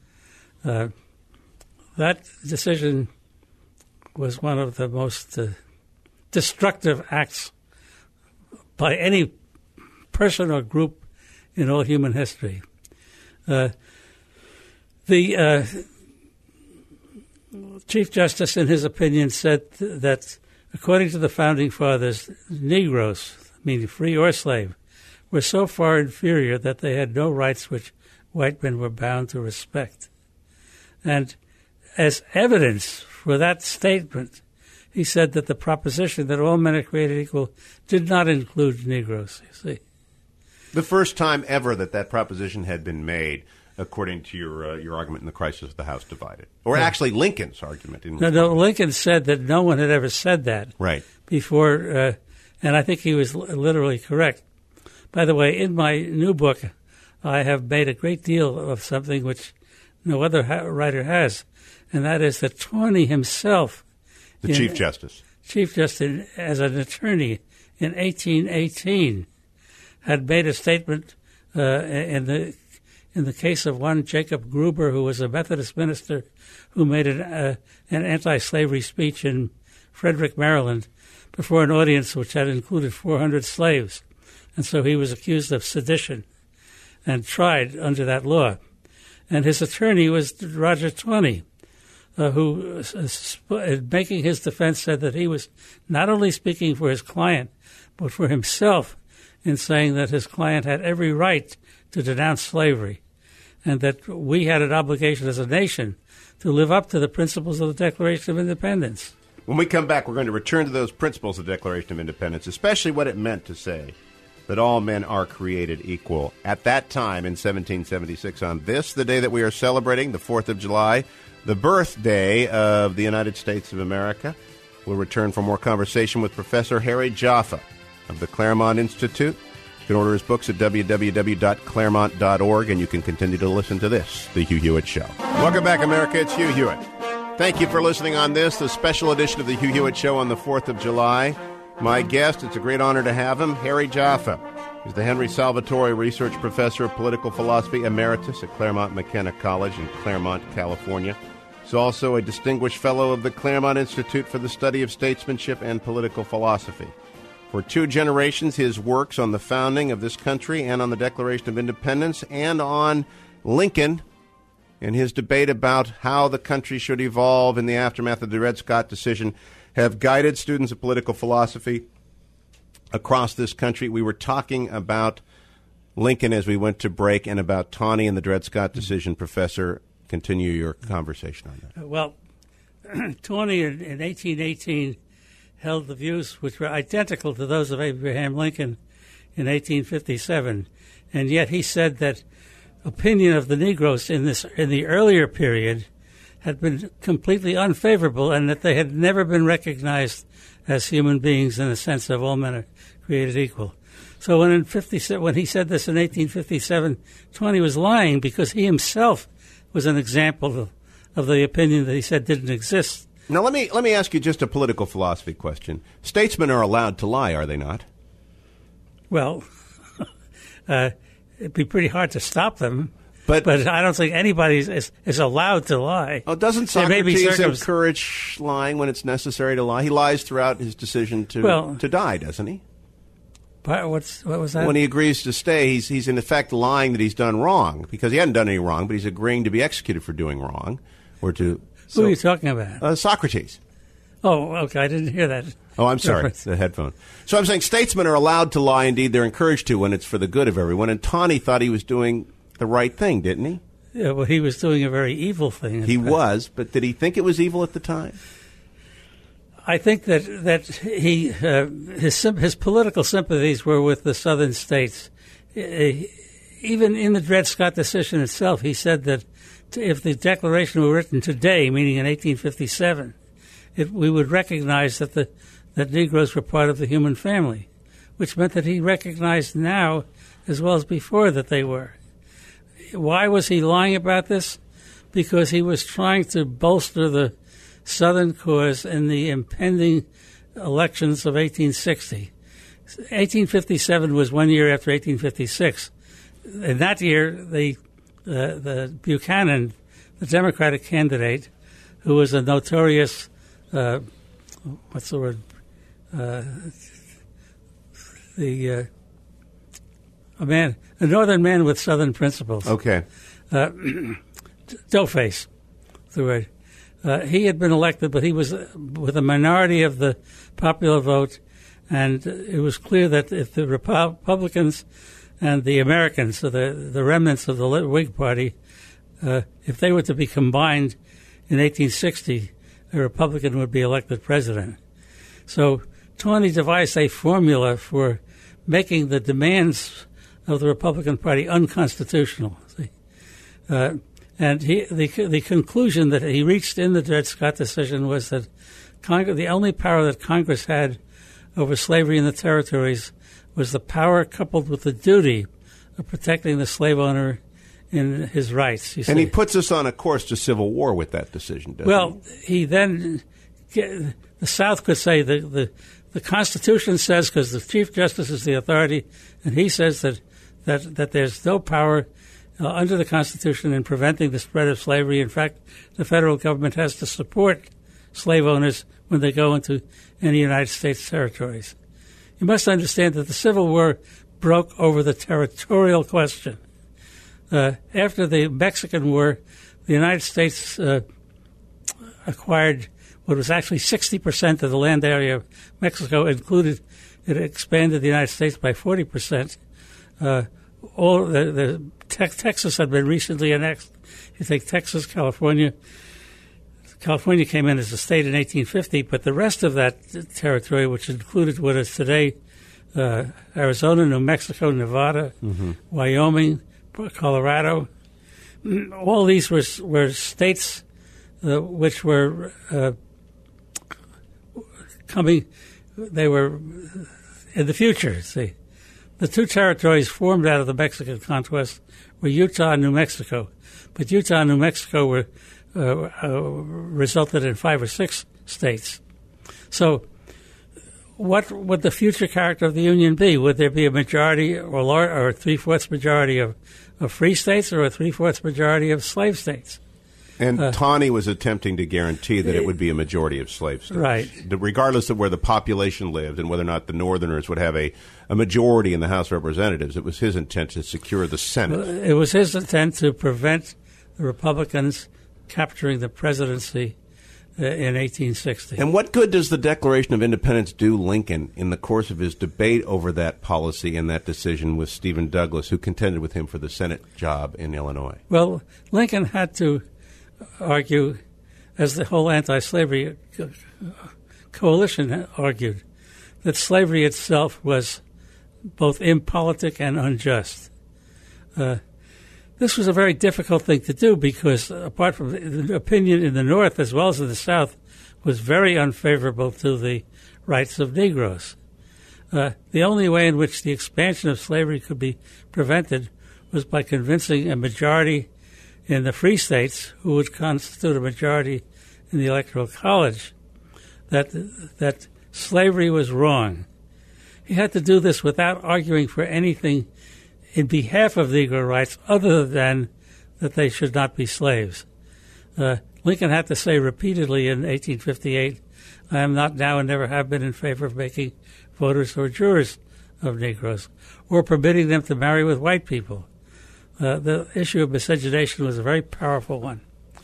[SPEAKER 2] That decision was one of the most destructive acts by any person or group in all human history. The Chief Justice, in his opinion, said that according to the Founding Fathers, Negroes, meaning free or slave, were so far inferior that they had no rights which white men were bound to respect. And as evidence for that statement, he said that the proposition that all men are created equal did not include Negroes, you see.
[SPEAKER 1] The first time ever that proposition had been made, according to your argument in The Crisis of the House Divided. Or actually Lincoln's argument.
[SPEAKER 2] No, Lincoln said that no one had ever said that before, and I think he was literally correct. By the way, in my new book, I have made a great deal of something which no other writer has, and that is that Tawney himself,
[SPEAKER 1] the Chief Justice,
[SPEAKER 2] as an attorney in 1818, had made a statement in the case of one Jacob Gruber, who was a Methodist minister who made an anti-slavery speech in Frederick, Maryland, before an audience which had included 400 slaves. And so he was accused of sedition and tried under that law. And his attorney was Roger Tawney, who, making his defense, said that he was not only speaking for his client, but for himself, in saying that his client had every right to denounce slavery, and that we had an obligation as a nation to live up to the principles of the Declaration of Independence.
[SPEAKER 1] When we come back, we're going to return to those principles of the Declaration of Independence, especially what it meant to say that all men are created equal. At that time, in 1776, on this, the day that we are celebrating, the 4th of July, the birthday of the United States of America, We'll return for more conversation with Professor Harry Jaffa of the Claremont Institute. You can order his books at www.claremont.org, and you can continue to listen to this, The Hugh Hewitt Show. Welcome back, America. It's Hugh Hewitt. Thank you for listening on this, the special edition of The Hugh Hewitt Show on the 4th of July. My guest, it's a great honor to have him, Harry Jaffa. He's the Henry Salvatore Research Professor of Political Philosophy Emeritus at Claremont McKenna College in Claremont, California. He's also a distinguished fellow of the Claremont Institute for the Study of Statesmanship and Political Philosophy. For 2 generations, his works on the founding of this country and on the Declaration of Independence and on Lincoln and his debate about how the country should evolve in the aftermath of the Dred Scott decision have guided students of political philosophy across this country. We were talking about Lincoln as we went to break and about Taney and the Dred Scott decision. Professor, continue your conversation on that.
[SPEAKER 2] Well, Taney in 1818 held the views which were identical to those of Abraham Lincoln in 1857, and yet he said that opinion of the Negroes in the earlier period had been completely unfavorable, and that they had never been recognized as human beings in the sense of all men are created equal. So when he said this in 1857, Taney was lying, because he himself was an example of the opinion that he said didn't exist.
[SPEAKER 1] Now let me ask you just a political philosophy question. Statesmen are allowed to lie, are they not?
[SPEAKER 2] Well, it'd be pretty hard to stop them. But I don't think anybody is allowed to lie.
[SPEAKER 1] Oh, doesn't Socrates encourage lying when it's necessary to lie? He lies throughout his decision to die, doesn't he?
[SPEAKER 2] What was that?
[SPEAKER 1] When he agrees to stay, he's in effect lying that he's done wrong, because he hadn't done any wrong, but he's agreeing to be executed for doing wrong. Who
[SPEAKER 2] are you talking about?
[SPEAKER 1] Socrates.
[SPEAKER 2] Oh, okay, I didn't hear that.
[SPEAKER 1] Oh, I'm sorry, the headphone. So I'm saying statesmen are allowed to lie. Indeed, they're encouraged to when it's for the good of everyone. And Taney thought he was doing the right thing, didn't he?
[SPEAKER 2] Yeah, well, he was doing a very evil thing.
[SPEAKER 1] He was, but did he think it was evil at the time?
[SPEAKER 2] I think that his political sympathies were with the southern states. Even in the Dred Scott decision itself, he said that if the Declaration were written today, meaning in 1857, we would recognize that Negroes were part of the human family, which meant that he recognized now as well as before that they were. Why was he lying about this? Because he was trying to bolster the Southern cause in the impending elections of 1860. 1857 was 1 year after 1856. In that year, the Buchanan, the Democratic candidate, who was a notorious, a northern man with southern principles.
[SPEAKER 1] Okay.
[SPEAKER 2] Doughface, the word. He had been elected, but he was with a minority of the popular vote, and it was clear that if the Republicans and the Americans, so the remnants of the Whig Party, if they were to be combined in 1860, a Republican would be elected president. So Taney devised a formula for making the demands of the Republican Party unconstitutional. And the conclusion that he reached in the Dred Scott decision was that the only power that Congress had over slavery in the territories was the power coupled with the duty of protecting the slave owner in his rights.
[SPEAKER 1] And he puts us on a course to civil war with that decision, doesn't he?
[SPEAKER 2] Well, the South could say the Constitution says, because the Chief Justice is the authority, and he says that there's no power under the Constitution in preventing the spread of slavery. In fact, the federal government has to support slave owners when they go into any United States territories. You must understand that the Civil War broke over the territorial question. After the Mexican War, the United States acquired what was actually 60% of the land area of Mexico, it expanded the United States by 40%. Texas had been recently annexed. You take Texas, California. California came in as a state in 1850, but the rest of that territory, which included what is today Arizona, New Mexico, Nevada, Wyoming, Colorado, all these were states which were they were in the future. See, the two territories formed out of the Mexican conquest were Utah and New Mexico, but Utah and New Mexico were resulted in 5 or 6 states. So, what would the future character of the Union be? Would there be a majority or a 3/4 majority of free states, or a 3/4 majority of slave states?
[SPEAKER 1] And Taney was attempting to guarantee that it would be a majority of slave states.
[SPEAKER 2] Right.
[SPEAKER 1] Regardless of where the population lived and whether or not the Northerners would have a majority in the House of Representatives, it was his intent to secure the Senate.
[SPEAKER 2] It was his intent to prevent the Republicans capturing the presidency in 1860.
[SPEAKER 1] And what good does the Declaration of Independence do Lincoln in the course of his debate over that policy and that decision with Stephen Douglas, who contended with him for the Senate job in Illinois?
[SPEAKER 2] Well, Lincoln had to argue, as the whole anti-slavery coalition argued, that slavery itself was both impolitic and unjust. This was a very difficult thing to do because, apart from the opinion in the North as well as in the South, was very unfavorable to the rights of Negroes. The only way in which the expansion of slavery could be prevented was by convincing a majority in the free states, who would constitute a majority in the Electoral College, that slavery was wrong. He had to do this without arguing for anything in behalf of Negro rights other than that they should not be slaves. Lincoln had to say repeatedly in 1858, "I am not now and never have been in favor of making voters or jurors of Negroes, or permitting them to marry with white people." The issue of miscegenation was a very powerful one.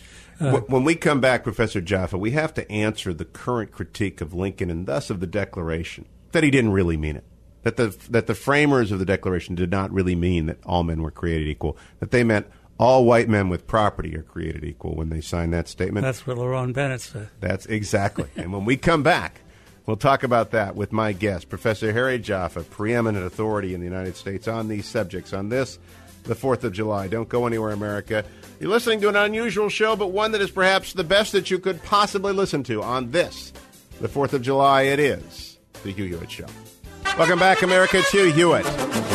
[SPEAKER 1] When we come back, Professor Jaffa, we have to answer the current critique of Lincoln and thus of the Declaration, that he didn't really mean it, that the framers of the Declaration did not really mean that all men were created equal, that they meant all white men with property are created equal when they signed that statement.
[SPEAKER 2] That's what Lerone Bennett said.
[SPEAKER 1] That's exactly. And when we come back, we'll talk about that with my guest, Professor Harry Jaffa, preeminent authority in the United States on these subjects, on this, the 4th of July. Don't go anywhere, America. You're listening to an unusual show, but one that is perhaps the best that you could possibly listen to on this, the 4th of July. It is the Hugh Hewitt Show. Welcome back, America. It's Hugh Hewitt.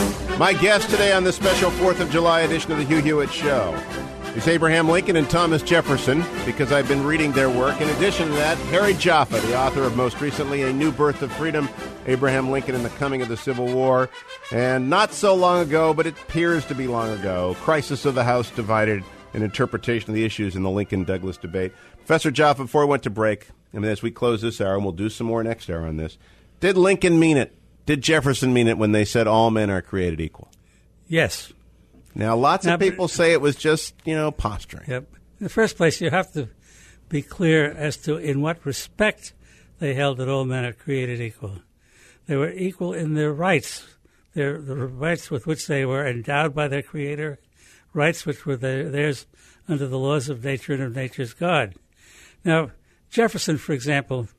[SPEAKER 1] My guest today on this special 4th of July edition of the Hugh Hewitt Show is Abraham Lincoln and Thomas Jefferson, because I've been reading their work. In addition to that, Harry Jaffa, the author of most recently A New Birth of Freedom, Abraham Lincoln and the Coming of the Civil War, and not so long ago, but it appears to be long ago, Crisis of the House Divided, an interpretation of the issues in the Lincoln-Douglas debate. Professor Jaffa, before we went to break, and as we close this hour, and we'll do some more next hour on this, did Lincoln mean it? Did Jefferson mean it when they said all men are created equal?
[SPEAKER 2] Yes.
[SPEAKER 1] Now, lots of people say it was just, posturing.
[SPEAKER 2] Yep. In the first place, you have to be clear as to in what respect they held that all men are created equal. They were equal in their rights, the rights with which they were endowed by their Creator, rights which were theirs under the laws of nature and of nature's God. Now, Jefferson, for example,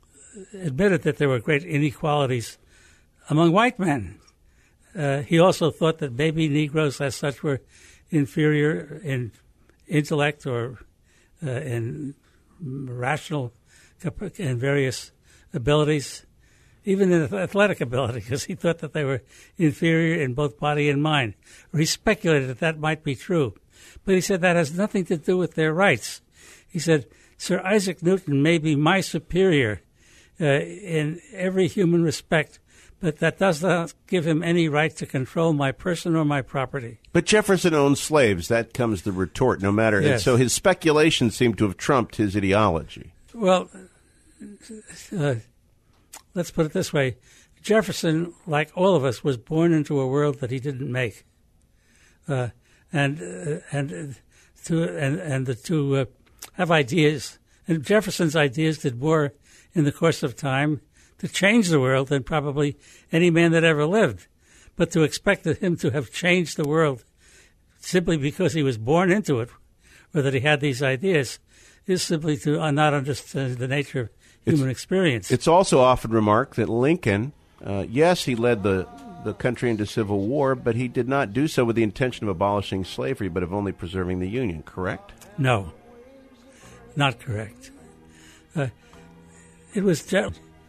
[SPEAKER 2] admitted that there were great inequalities among white men. He also thought that maybe Negroes as such were inferior in intellect or in rational and various abilities, even in athletic ability, because he thought that they were inferior in both body and mind. Or he speculated that might be true. But he said that has nothing to do with their rights. He said, Sir Isaac Newton may be my superior in every human respect, but that does not give him any right to control my person or my property.
[SPEAKER 1] But Jefferson owned slaves. That comes the retort, no matter.
[SPEAKER 2] Yes.
[SPEAKER 1] And so his speculation seemed to have trumped his ideology.
[SPEAKER 2] Well, let's put it this way. Jefferson, like all of us, was born into a world that he didn't make. And to have ideas. And Jefferson's ideas did more in the course of time to change the world than probably any man that ever lived. But to expect him to have changed the world simply because he was born into it, or that he had these ideas, is simply to not understand the nature of human experience.
[SPEAKER 1] It's also often remarked that Lincoln, yes, he led the country into civil war, but he did not do so with the intention of abolishing slavery, but of only preserving the Union, correct?
[SPEAKER 2] No, not correct. It was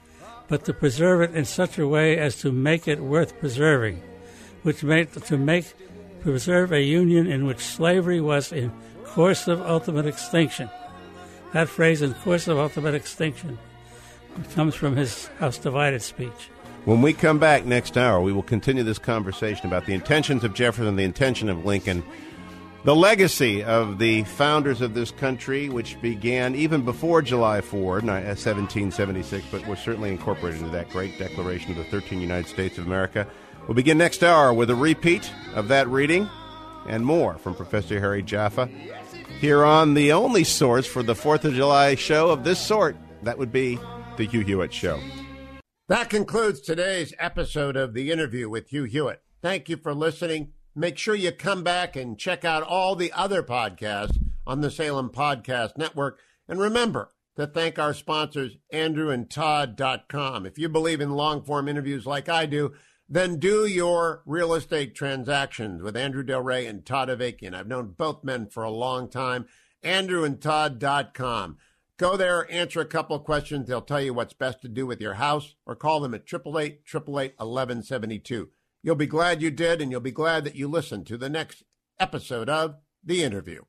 [SPEAKER 2] but to preserve it in such a way as to make it worth preserving, which meant to preserve a union in which slavery was in course of ultimate extinction. That phrase, in course of ultimate extinction, comes from his House Divided speech.
[SPEAKER 1] When we come back next hour, we will continue this conversation about the intentions of Jefferson, the intention of Lincoln, the legacy of the founders of this country, which began even before July 4, 1776, but was certainly incorporated into that great Declaration of the 13 United States of America. We'll begin next hour with a repeat of that reading and more from Professor Harry Jaffa here on the only source for the 4th of July show of this sort. That would be The Hugh Hewitt Show. That concludes today's episode of The Interview with Hugh Hewitt. Thank you for listening. Make sure you come back and check out all the other podcasts on the Salem Podcast Network. And remember to thank our sponsors, andrewandtodd.com. If you believe in long-form interviews like I do, then do your real estate transactions with Andrew Del Rey and Todd Avakian. I've known both men for a long time. andrewandtodd.com. Go there, answer a couple of questions. They'll tell you what's best to do with your house, or call them at 888-888-1172. You'll be glad you did, and you'll be glad that you listened to the next episode of The Interview.